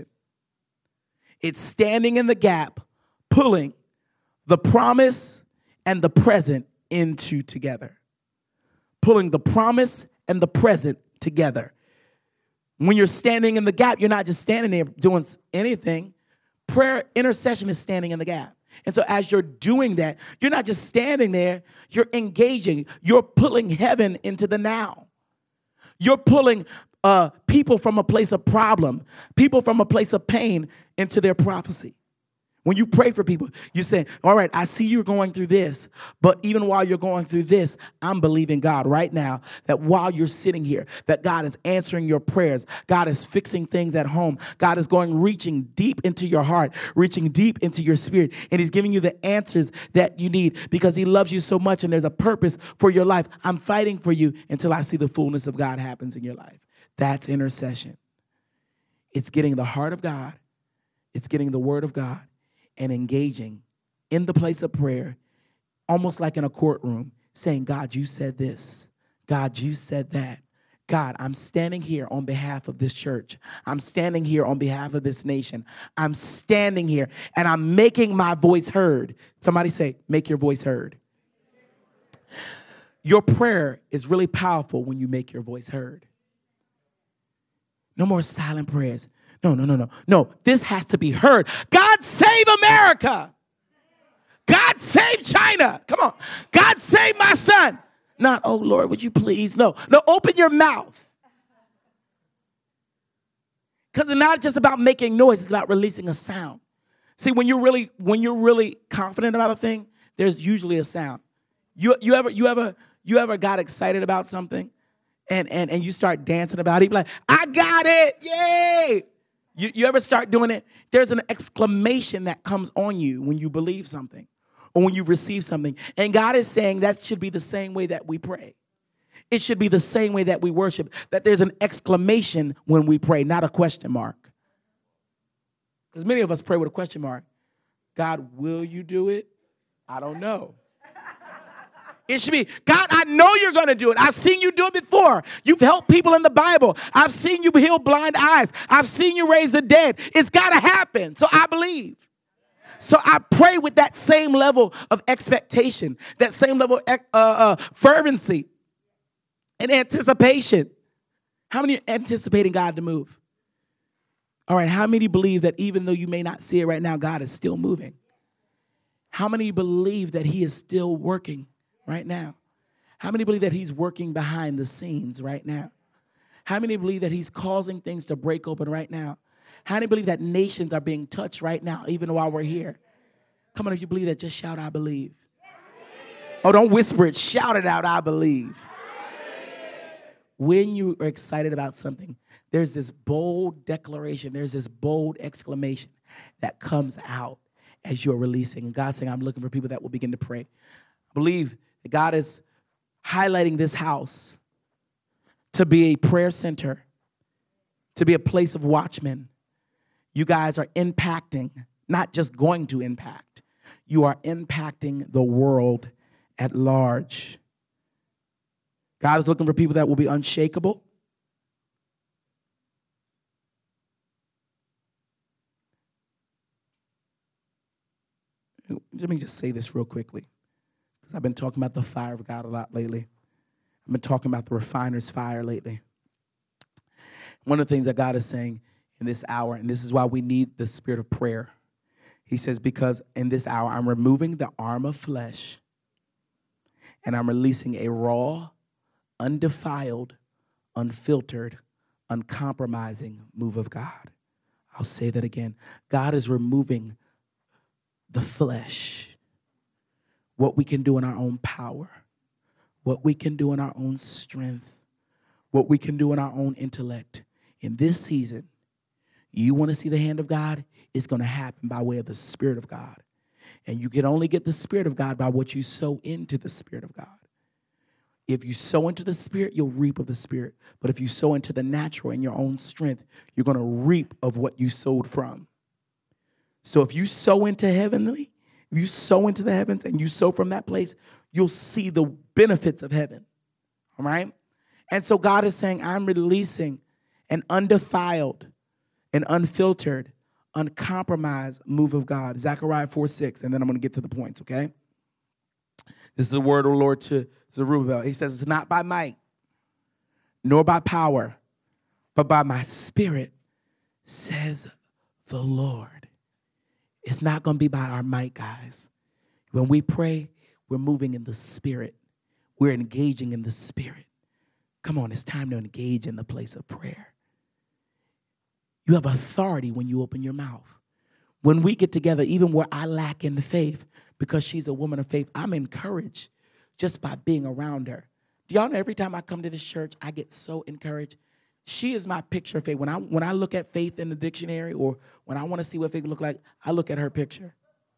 It's standing in the gap, pulling the promise and the present into together. Pulling the promise and the present together. When you're standing in the gap, you're not just standing there doing anything. Prayer, intercession is standing in the gap. And so as you're doing that, you're not just standing there, you're engaging. You're pulling heaven into the now. You're pulling uh, people from a place of problem, people from a place of pain into their prophecy. When you pray for people, you say, all right, I see you're going through this, but even while you're going through this, I'm believing God right now that while you're sitting here, that God is answering your prayers. God is fixing things at home. God is going, reaching deep into your heart, reaching deep into your spirit, and he's giving you the answers that you need because he loves you so much and there's a purpose for your life. I'm fighting for you until I see the fullness of God happens in your life. That's intercession. It's getting the heart of God. It's getting the word of God. And engaging in the place of prayer, almost like in a courtroom, saying, God, you said this. God, you said that. God, I'm standing here on behalf of this church. I'm standing here on behalf of this nation. I'm standing here, and I'm making my voice heard. Somebody say, make your voice heard. Your prayer is really powerful when you make your voice heard. No more silent prayers. No, no, no, no. No, this has to be heard. God save America. God save China. Come on. God save my son. Not, oh, Lord, would you please? No, no, open your mouth. Because it's not just about making noise. It's about releasing a sound. See, when you're really, when you're really confident about a thing, there's usually a sound. You, you ever, you ever, you ever got excited about something and, and, and you start dancing about it? You're like, I got it. Yay. You, you ever start doing it? There's an exclamation that comes on you when you believe something or when you receive something. And God is saying that should be the same way that we pray. It should be the same way that we worship, that there's an exclamation when we pray, not a question mark. Because many of us pray with a question mark. God, will you do it? I don't know. It should be, God, I know you're going to do it. I've seen you do it before. You've helped people in the Bible. I've seen you heal blind eyes. I've seen you raise the dead. It's got to happen. So I believe. So I pray with that same level of expectation, that same level of uh, uh, fervency and anticipation. How many are anticipating God to move? All right, how many believe that even though you may not see it right now, God is still moving? How many believe that he is still working right now? How many believe that he's working behind the scenes right now? How many believe that he's causing things to break open right now? How many believe that nations are being touched right now, even while we're here? Come on, if you believe that, just shout, I believe. Oh, don't whisper it. Shout it out, I believe. When you are excited about something, there's this bold declaration, there's this bold exclamation that comes out as you're releasing. And God's saying, I'm looking for people that will begin to pray. I believe that God is highlighting this house to be a prayer center, to be a place of watchmen. You guys are impacting, not just going to impact. You are impacting the world at large. God is looking for people that will be unshakable. Let me just say this real quickly, because I've been talking about the fire of God a lot lately. I've been talking about the refiner's fire lately. One of the things that God is saying in this hour, and this is why we need the spirit of prayer. He says, because in this hour, I'm removing the arm of flesh, and I'm releasing a raw, undefiled, unfiltered, uncompromising move of God. I'll say that again. God is removing the flesh, what we can do in our own power, what we can do in our own strength, what we can do in our own intellect. In this season, you want to see the hand of God? It's going to happen by way of the Spirit of God. And you can only get the Spirit of God by what you sow into the Spirit of God. If you sow into the Spirit, you'll reap of the Spirit. But if you sow into the natural and your own strength, you're going to reap of what you sowed from. So if you sow into heavenly, if you sow into the heavens and you sow from that place, you'll see the benefits of heaven. All right? And so God is saying, I'm releasing an undefiled, an unfiltered, uncompromised move of God. Zechariah four six, and then I'm going to get to the points, okay? This is the word of the Lord to Zerubbabel. He says, it's not by might, nor by power, but by my Spirit, says the Lord. It's not going to be by our might, guys. When we pray, we're moving in the Spirit. We're engaging in the Spirit. Come on, it's time to engage in the place of prayer. You have authority when you open your mouth. When we get together, even where I lack in faith, because she's a woman of faith, I'm encouraged just by being around her. Do y'all know every time I come to this church, I get so encouraged? She is my picture of faith. When I when I look at faith in the dictionary, or when I want to see what faith look like, I look at her picture.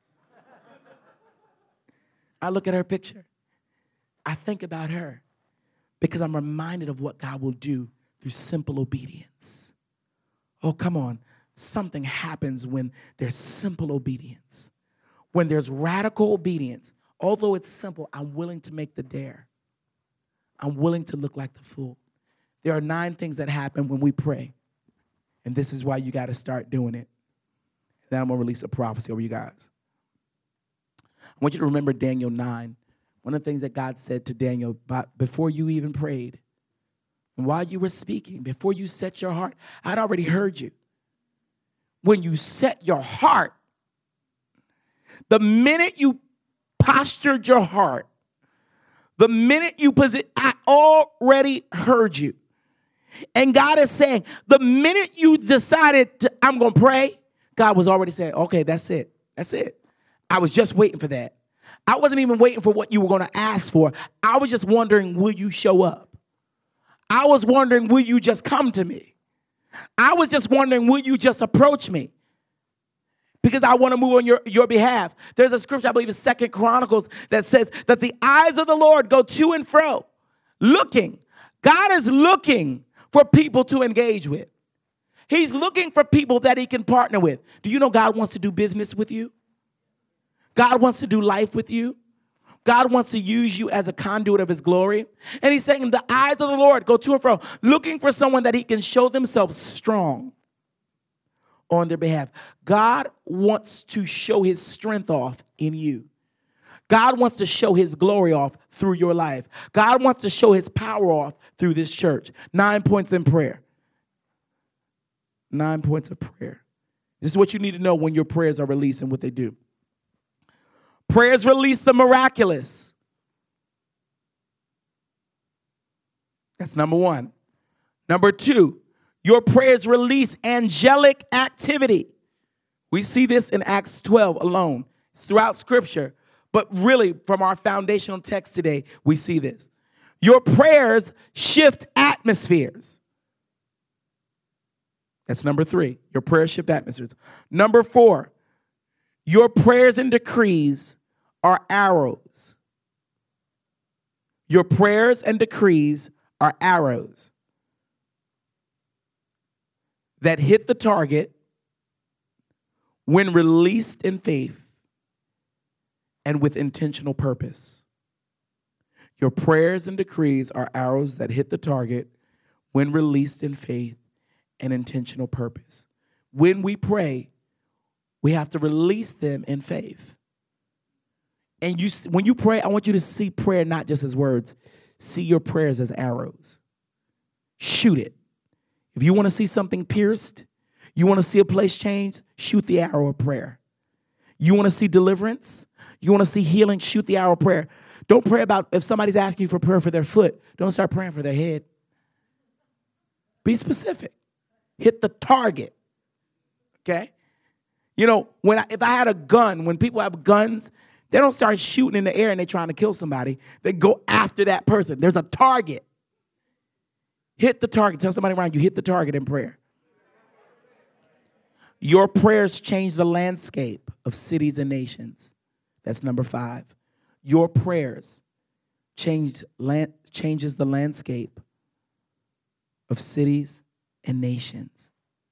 I look at her picture. I think about her because I'm reminded of what God will do through simple obedience. Oh, come on. Something happens when there's simple obedience. When there's radical obedience, although it's simple, I'm willing to make the dare. I'm willing to look like the fool. There are nine things that happen when we pray. And this is why you got to start doing it. Then I'm going to release a prophecy over you guys. I want you to remember Daniel nine. One of the things that God said to Daniel before you even prayed, and while you were speaking, before you set your heart, I'd already heard you. When you set your heart, the minute you postured your heart, the minute you posit, I already heard you. And God is saying, the minute you decided to, I'm going to pray, God was already saying, okay, that's it. That's it. I was just waiting for that. I wasn't even waiting for what you were going to ask for. I was just wondering, will you show up? I was wondering, will you just come to me? I was just wondering, will you just approach me? Because I want to move on your, your behalf. There's a scripture, I believe it's Second Chronicles, that says that the eyes of the Lord go to and fro, looking. God is looking for people to engage with. He's looking for people that he can partner with. Do you know God wants to do business with you? God wants to do life with you. God wants to use you as a conduit of his glory. And he's saying the eyes of the Lord go to and fro, looking for someone that he can show themselves strong, on their behalf. God wants to show his strength off in you. God wants to show his glory off through your life. God wants to show his power off through this church. Nine points in prayer. Nine points of prayer. This is what you need to know when your prayers are released and what they do. Prayers release the miraculous. That's number one. Number two, your prayers release angelic activity. We see this in Acts twelve alone. It's throughout Scripture. But really, from our foundational text today, we see this. Your prayers shift atmospheres. That's number three. Your prayers shift atmospheres. Number four, your prayers and decrees are arrows. Your prayers and decrees are arrows that hit the target when released in faith and with intentional purpose. Your prayers and decrees are arrows that hit the target when released in faith and intentional purpose. When we pray, we have to release them in faith. And you, when you pray, I want you to see prayer not just as words. See your prayers as arrows. Shoot it. If you want to see something pierced, you want to see a place changed, shoot the arrow of prayer. You want to see deliverance, you want to see healing, shoot the arrow of prayer. Don't pray about if somebody's asking you for prayer for their foot, don't start praying for their head. Be specific. Hit the target. Okay? You know, when I, if I had a gun, when people have guns, they don't start shooting in the air and they're trying to kill somebody. They go after that person. There's a target. Hit the target. Tell somebody around you, hit the target in prayer. Your prayers change the landscape of cities and nations. That's number five. Your prayers change land, changes the landscape of cities and nations.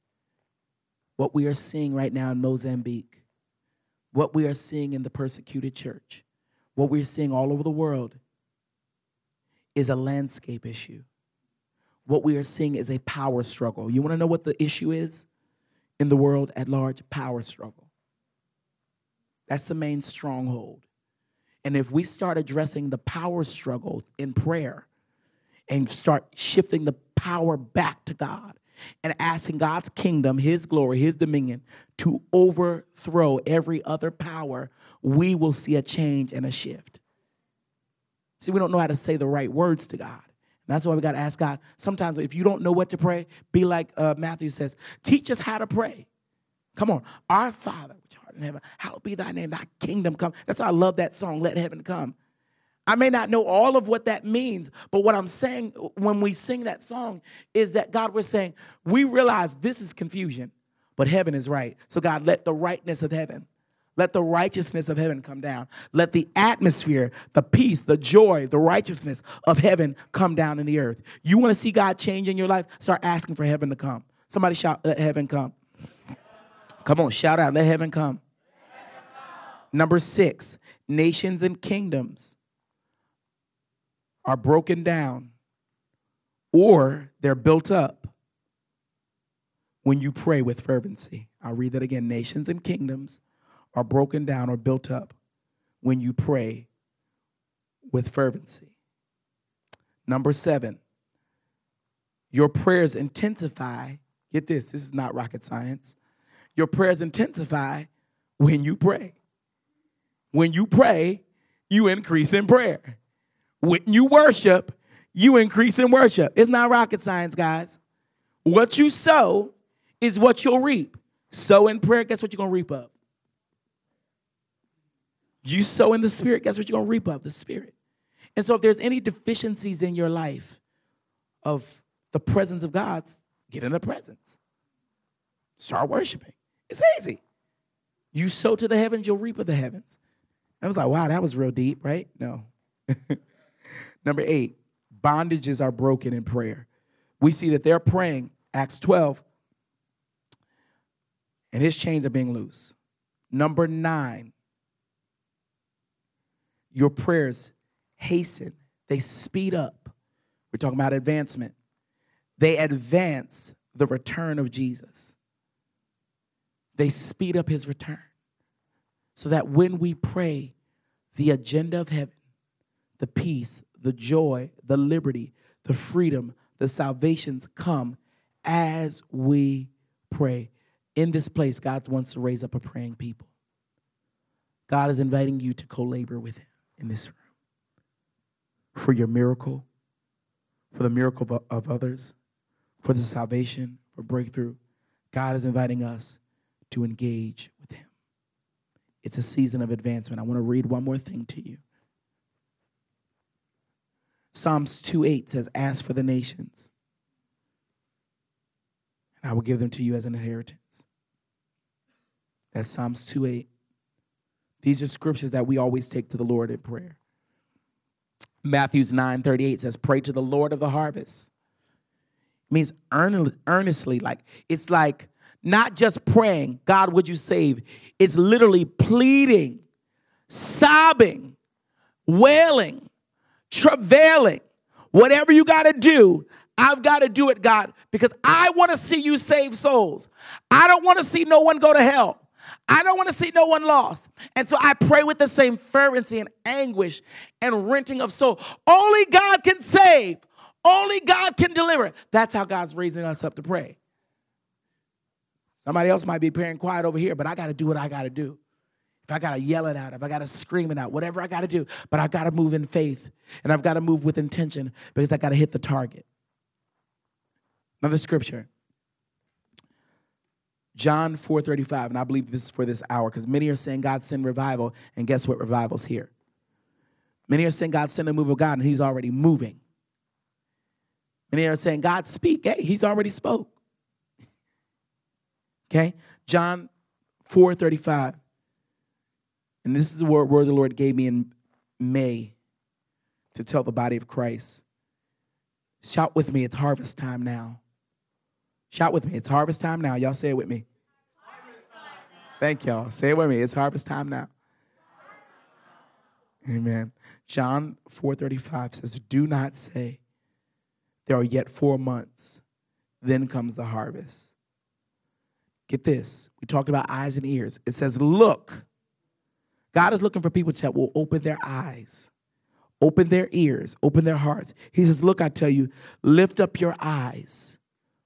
What we are seeing right now in Mozambique, what we are seeing in the persecuted church, what we're seeing all over the world is a landscape issue. What we are seeing is a power struggle. You want to know what the issue is in the world at large? Power struggle. That's the main stronghold. And if we start addressing the power struggle in prayer and start shifting the power back to God and asking God's kingdom, his glory, his dominion to overthrow every other power, we will see a change and a shift. See, we don't know how to say the right words to God. And that's why we got to ask God. Sometimes if you don't know what to pray, be like uh, Matthew says, teach us how to pray. Come on. Our Father, which art in heaven, hallowed be thy name, thy kingdom come. That's why I love that song, Let Heaven Come. I may not know all of what that means, but what I'm saying when we sing that song is that, God, we're saying, we realize this is confusion, but heaven is right. So, God, let the rightness of heaven, let the righteousness of heaven come down. Let the atmosphere, the peace, the joy, the righteousness of heaven come down in the earth. You want to see God change in your life? Start asking for heaven to come. Somebody shout, let heaven come. Come on, shout out, let heaven come. Let heaven come. Number six, nations and kingdoms are broken down or they're built up when you pray with fervency. I'll read that again. Nations and kingdoms are broken down or built up when you pray with fervency. Number seven, your prayers intensify. Get this, this is not rocket science. Your prayers intensify when you pray. When you pray, you increase in prayer. When you worship, you increase in worship. It's not rocket science, guys. What you sow is what you'll reap. Sow in prayer, guess what you're going to reap up? You sow in the Spirit, guess what you're going to reap up? The Spirit. And so if there's any deficiencies in your life of the presence of God, get in the presence. Start worshiping. It's easy. You sow to the heavens, you'll reap of the heavens. I was like, wow, that was real deep, right? No. Number eight, bondages are broken in prayer. We see that they're praying, Acts twelve, and his chains are being loose. Number nine, your prayers hasten. They speed up. We're talking about advancement. They advance the return of Jesus. They speed up his return. So that when we pray, the agenda of heaven, the peace, the joy, the liberty, the freedom, the salvations come as we pray. In this place, God wants to raise up a praying people. God is inviting you to co-labor with him in this room for your miracle, for the miracle of, of others, for the salvation, for breakthrough. God is inviting us to engage with him. It's a season of advancement. I want to read one more thing to you. Psalms two eight says, ask for the nations, and I will give them to you as an inheritance. That's Psalms two eight. These are scriptures that we always take to the Lord in prayer. Matthew nine thirty-eight says, pray to the Lord of the harvest. It means earnestly, like it's like not just praying, God, would you save? It's literally pleading, sobbing, wailing, travailing. Whatever you got to do, I've got to do it, God, because I want to see you save souls. I don't want to see no one go to hell. I don't want to see no one lost. And so I pray with the same fervency and anguish and renting of soul. Only God can save. Only God can deliver. That's how God's raising us up to pray. Somebody else might be praying quiet over here, but I got to do what I got to do. If I got to yell it out, if I got to scream it out, whatever I got to do, but I've got to move in faith, and I've got to move with intention because I got to hit the target. Another scripture. John four thirty-five, and I believe this is for this hour because many are saying God send revival, and guess what? Revival's here. Many are saying God send a move of God, and he's already moving. Many are saying God speak. Hey, he's already spoke. Okay? John four thirty-five. And this is the word, word the Lord gave me in May to tell the body of Christ. Shout with me, it's harvest time now. Shout with me, it's harvest time now. Y'all say it with me. Thank y'all. Say it with me, it's harvest time now. Amen. John four thirty-five says, do not say, there are yet four months, then comes the harvest. Get this. We talked about eyes and ears. It says, look. God is looking for people that will open their eyes, open their ears, open their hearts. He says, look, I tell you, lift up your eyes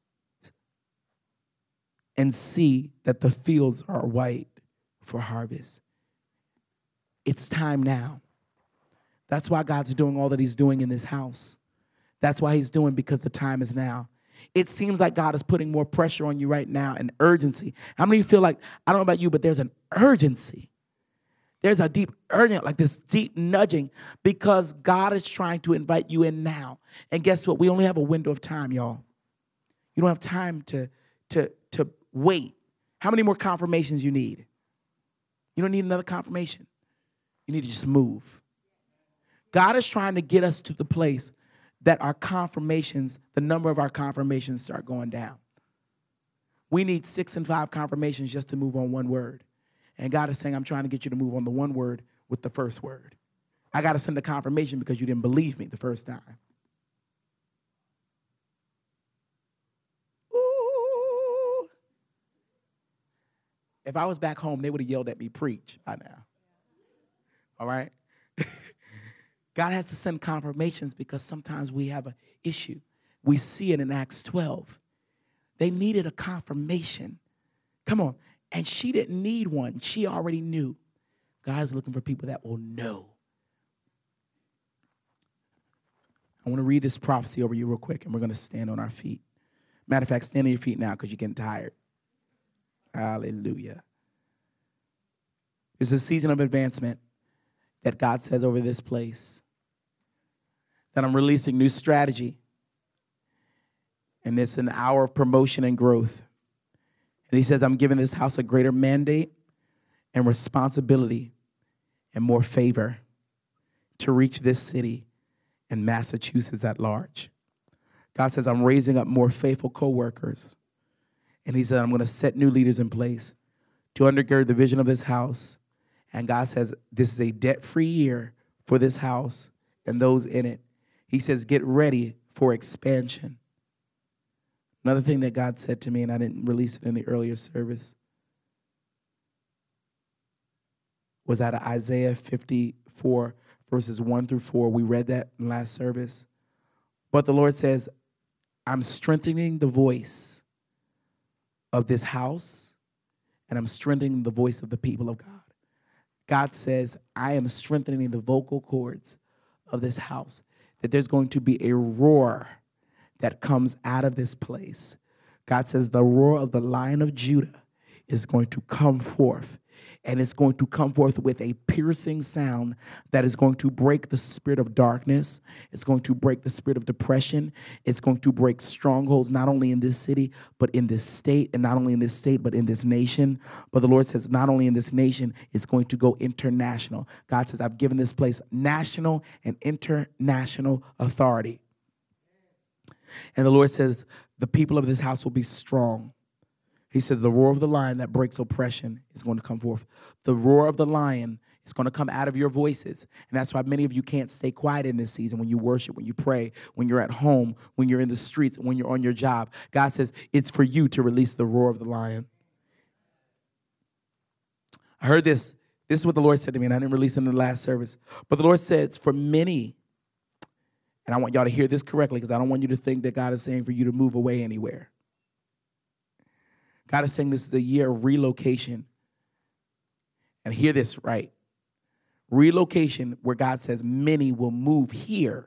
and see that the fields are white for harvest. It's time now. That's why God's doing all that he's doing in this house. That's why he's doing, because the time is now. It seems like God is putting more pressure on you right now and urgency. How many of you feel like, I don't know about you, but there's an urgency. There's a deep urgent, like this deep nudging, because God is trying to invite you in now. And guess what? We only have a window of time, y'all. You don't have time to, to, to wait. How many more confirmations you need? You don't need another confirmation. You need to just move. God is trying to get us to the place that our confirmations, the number of our confirmations start going down. We need six and five confirmations just to move on one word. And God is saying, I'm trying to get you to move on the one word with the first word. I got to send a confirmation because you didn't believe me the first time. Ooh. If I was back home, they would have yelled at me, preach by now. All right? God has to send confirmations because sometimes we have an issue. We see it in Acts twelve. They needed a confirmation. Come on. And she didn't need one. She already knew. God's looking for people that will know. I want to read this prophecy over you real quick, and we're going to stand on our feet. Matter of fact, stand on your feet now because you're getting tired. Hallelujah. It's a season of advancement that God says over this place, that I'm releasing new strategy. And it's an hour of promotion and growth. And he says, I'm giving this house a greater mandate and responsibility and more favor to reach this city and Massachusetts at large. God says, I'm raising up more faithful co-workers. And he said, I'm going to set new leaders in place to undergird the vision of this house. And God says, this is a debt-free year for this house and those in it. He says, get ready for expansion. Another thing that God said to me, and I didn't release it in the earlier service, was out of Isaiah fifty-four, verses one through four. We read that in last service. But the Lord says, I'm strengthening the voice of this house, and I'm strengthening the voice of the people of God. God says, I am strengthening the vocal cords of this house, that there's going to be a roar that comes out of this place. God says the roar of the Lion of Judah is going to come forth, and it's going to come forth with a piercing sound that is going to break the spirit of darkness. It's going to break the spirit of depression. It's going to break strongholds, not only in this city, but in this state, and not only in this state, but in this nation. But the Lord says not only in this nation, it's going to go international. God says, I've given this place national and international authority. And the Lord says, the people of this house will be strong. He said, the roar of the lion that breaks oppression is going to come forth. The roar of the lion is going to come out of your voices. And that's why many of you can't stay quiet in this season when you worship, when you pray, when you're at home, when you're in the streets, when you're on your job. God says, it's for you to release the roar of the lion. I heard this. This is what the Lord said to me, and I didn't release it in the last service. But the Lord said, it's for many. And I want y'all to hear this correctly, because I don't want you to think that God is saying for you to move away anywhere. God is saying this is a year of relocation. And hear this right. Relocation where God says many will move here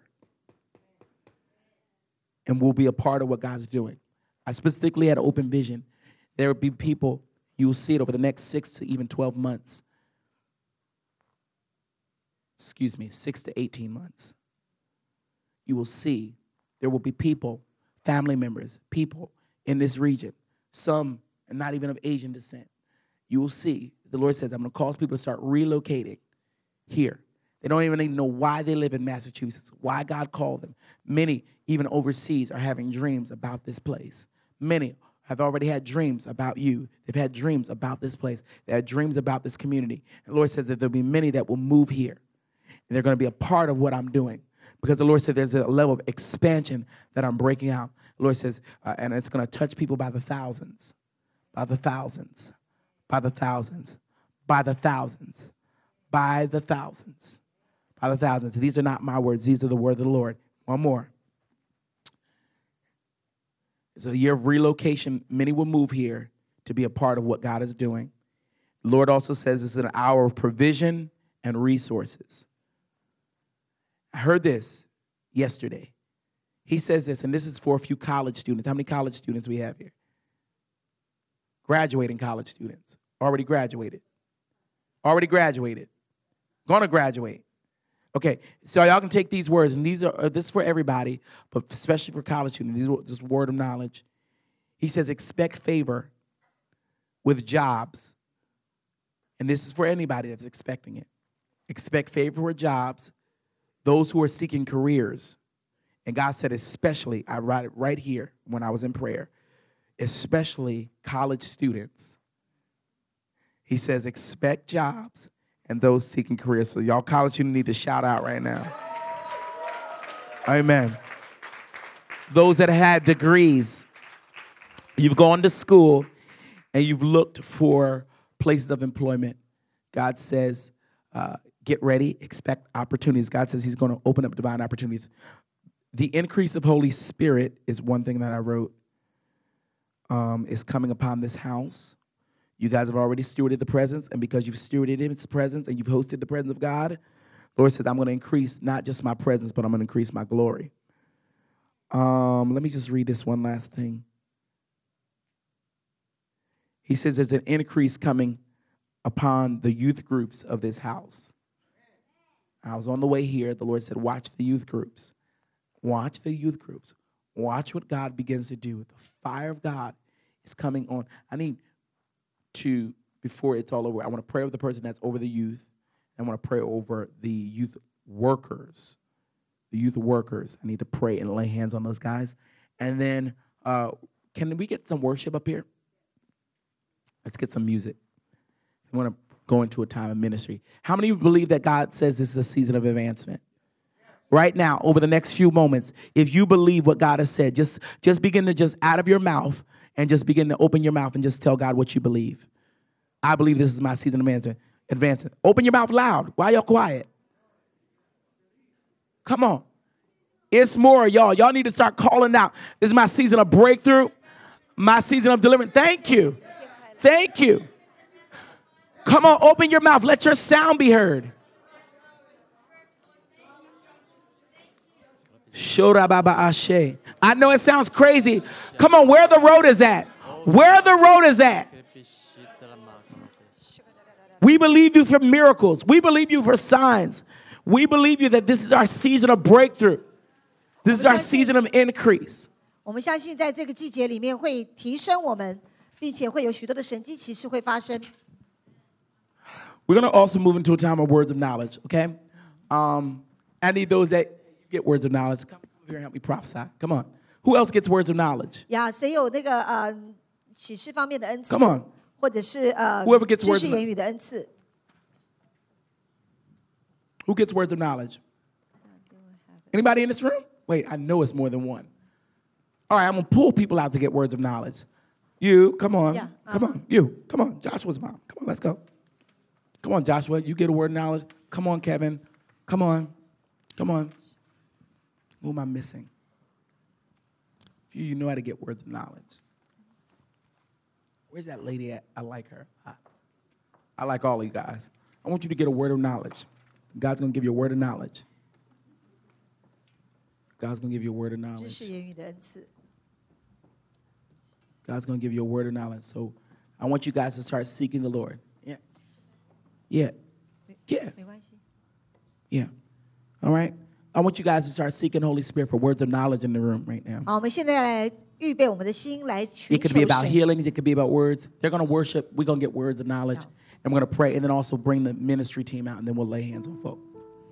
and will be a part of what God's doing. I specifically had Open Vision. There will be people, you will see it over the next six to even twelve months. Excuse me, six to eighteen months. You will see there will be people, family members, people in this region, some and not even of Asian descent. You will see, the Lord says, I'm going to cause people to start relocating here. They don't even know why they live in Massachusetts, why God called them. Many, even overseas, are having dreams about this place. Many have already had dreams about you. They've had dreams about this place. They had dreams about this community. And the Lord says that there'll be many that will move here. And they're going to be a part of what I'm doing. Because the Lord said there's a level of expansion that I'm breaking out. The Lord says, uh, and it's going to touch people by the thousands. By the thousands, by the thousands, by the thousands, by the thousands, by the thousands. These are not my words. These are the word of the Lord. One more. It's a year of relocation. Many will move here to be a part of what God is doing. The Lord also says it's an hour of provision and resources. I heard this yesterday. He says this, and this is for a few college students. How many college students we have here? Graduating college students. Already graduated. Already graduated. Gonna graduate. Okay, so y'all can take these words, and these are, this is for everybody, but especially for college students. These are just word of knowledge. He says, expect favor with jobs. And this is for anybody that's expecting it. Expect favor with jobs, those who are seeking careers. And God said, especially, I write it right here when I was in prayer, especially college students. He says, expect jobs and those seeking careers. So y'all college students need to shout out right now. Amen. Those that had degrees, you've gone to school and you've looked for places of employment. God says, uh, get ready, expect opportunities. God says he's going to open up divine opportunities. The increase of Holy Spirit is one thing that I wrote. Um, is coming upon this house. You guys have already stewarded the presence, and because you've stewarded his presence and you've hosted the presence of God, the Lord says, I'm going to increase not just my presence, but I'm going to increase my glory. Um, let me just read this one last thing. He says there's an increase coming upon the youth groups of this house. I was on the way here. The Lord said, watch the youth groups. Watch the youth groups. Watch what God begins to do. The fire of God is coming on. I need to, before it's all over, I want to pray over the person that's over the youth. I want to pray over the youth workers. The youth workers. I need to pray and lay hands on those guys. And then, uh, can we get some worship up here? Let's get some music. I want to go into a time of ministry. How many of you believe that God says this is a season of advancement? Right now, over the next few moments, if you believe what God has said, just, just begin to just out of your mouth and just begin to open your mouth and just tell God what you believe. I believe this is my season of advancement. Advancing. Open your mouth loud. Why y'all quiet? Come on. It's more, y'all. Y'all need to start calling out. This is my season of breakthrough. My season of deliverance. Thank you. Thank you. Come on, open your mouth. Let your sound be heard. I know it sounds crazy. Come on, where the road is at. Where the road is at. We believe you for miracles. We believe you for signs. We believe you that this is our season of breakthrough. This is our season of increase. 我们相信在这个季节里面会提升我们，并且会有许多的神迹奇事会发生。 We're going to also move into a time of words of knowledge, okay? Um, I need those that get words of knowledge. Come here and help me prophesy. Come on. Who else gets words of knowledge? 呀，谁有那个呃启示方面的恩赐？ Come on. 或者是呃 Whoever gets 知 words 识 of 言语的恩赐。 Who gets words of knowledge? Anybody in this room? Wait, I know it's more than one. All right, I'm going to pull people out to get words of knowledge. You, come on. Yeah, uh-huh. Come on. You, come on. Joshua's mom. Come on, let's go. Come on, Joshua. You get a word of knowledge. Come on, Kevin. Come on. Come on. Who am I missing? You, you know how to get words of knowledge. Where's that lady at? I like her. I, I like all of you guys. I want you to get a word of knowledge. God's going to give you a word of knowledge. God's going to give you a word of 知 knowledge. 识言语的恩赐。 God's going to give you a word of knowledge. So I want you guys to start seeking the Lord. Yeah. Yeah. Yeah. 没关系。 Yeah. All right. I want you guys to start seeking the Holy Spirit for words of knowledge in the room right now. 好，我们现在来预备我们的心来寻 It could 求 be about 神。 healings. It could be about words. They're going to worship. We're going to get words of knowledge. Yeah. And we're going to pray. And then also bring the ministry team out. And then we'll lay hands on folk.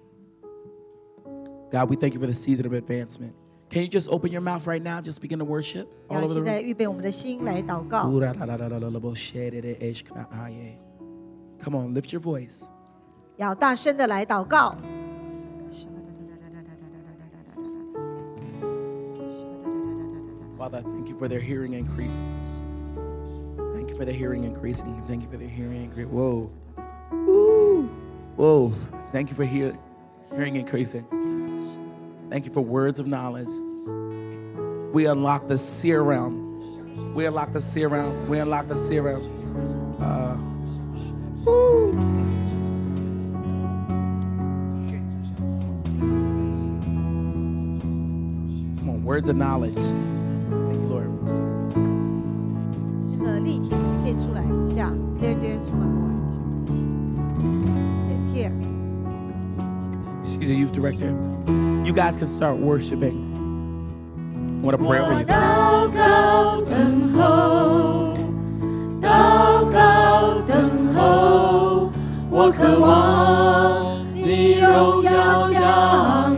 God, we thank you for the season of advancement. Can you just open your mouth right now? Just begin to worship all 然后 over the 现在 room. 预备我们的心来祷告。 Come on, lift your voice. 要大声的来祷告。 Father, I thank you for their hearing increasing. Thank you for their hearing increasing. Thank you for their hearing increasing. Whoa. Woo. Whoa. Thank you for hear, hearing increasing. Thank you for words of knowledge. We unlock the seer realm. We unlock the seer realm. We unlock the seer realm. Uh, woo. Come on, words of knowledge. Thank you, Lord. 那个立体可以出来，这样。There, there's one more. Here. She's a youth director. You guys can start worshiping. I want to pray over 我 you. 祷告等候，祷告等候，我渴望你荣耀降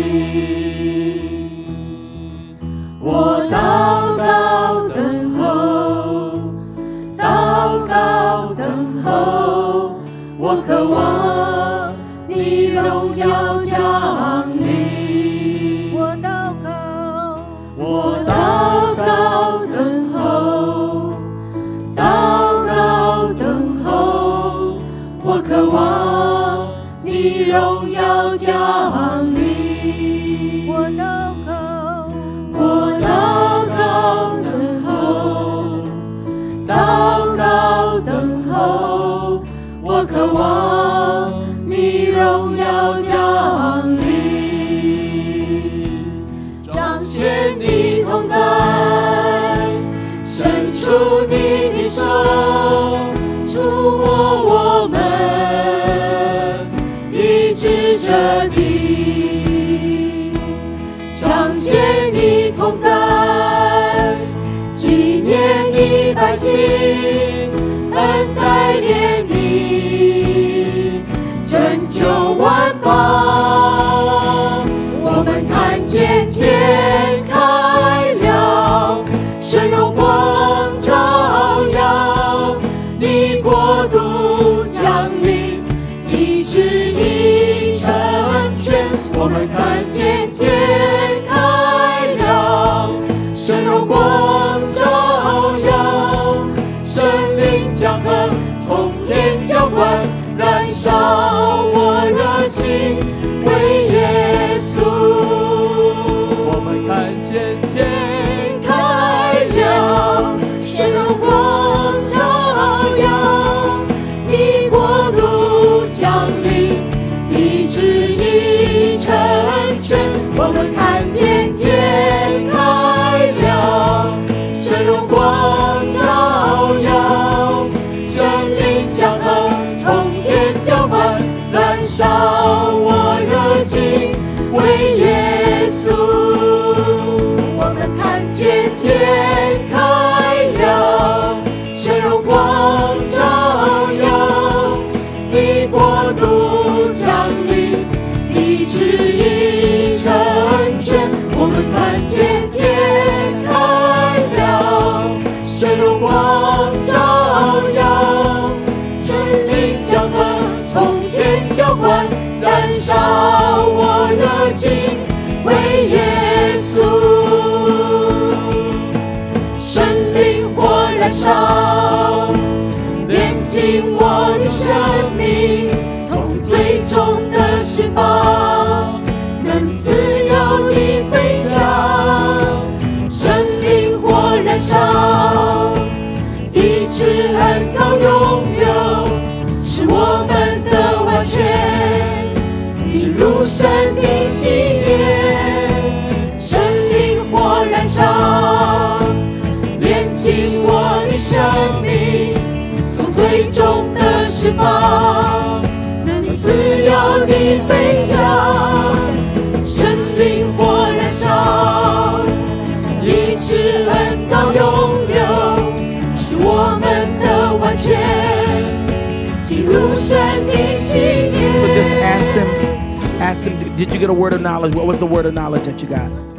临。我祷告等候，祷告等候，我渴望你荣耀降临。 我祷告， 我祷告等候，祷告等候，我渴望你荣耀降临。 我祷告， 我祷告等候，祷告等候，我渴望你荣耀降临。彰显你同在，伸出你的手，触摸我们，医治这地。彰显你同在，纪念你百姓，恩待怜悯，拯救万邦。我们看见天开了，神荣光照耀，你国度降临，医治你成全。我们看见天开了，神荣光照耀，神灵降河，从天浇灌，燃天开了，神荣光照耀，你国度降临，地旨已成全。我们看见天开了，神荣光照耀，真理交合，从天浇灌，燃烧我热情，为耶稣。神灵火燃烧，炼净我的生命，从最终的释放，能自由地飞翔。神灵火燃烧，一直很高永有，是我们的完全，进入神的喜悦。神灵火燃烧，炼净我的生命，从最终的释放，能自由地飞翔。神灵火燃烧，一直很高永有，是我们的完全，进入神的喜悦。 So just ask them, ask them, did you get a word of knowledge? What was the word of knowledge that you got?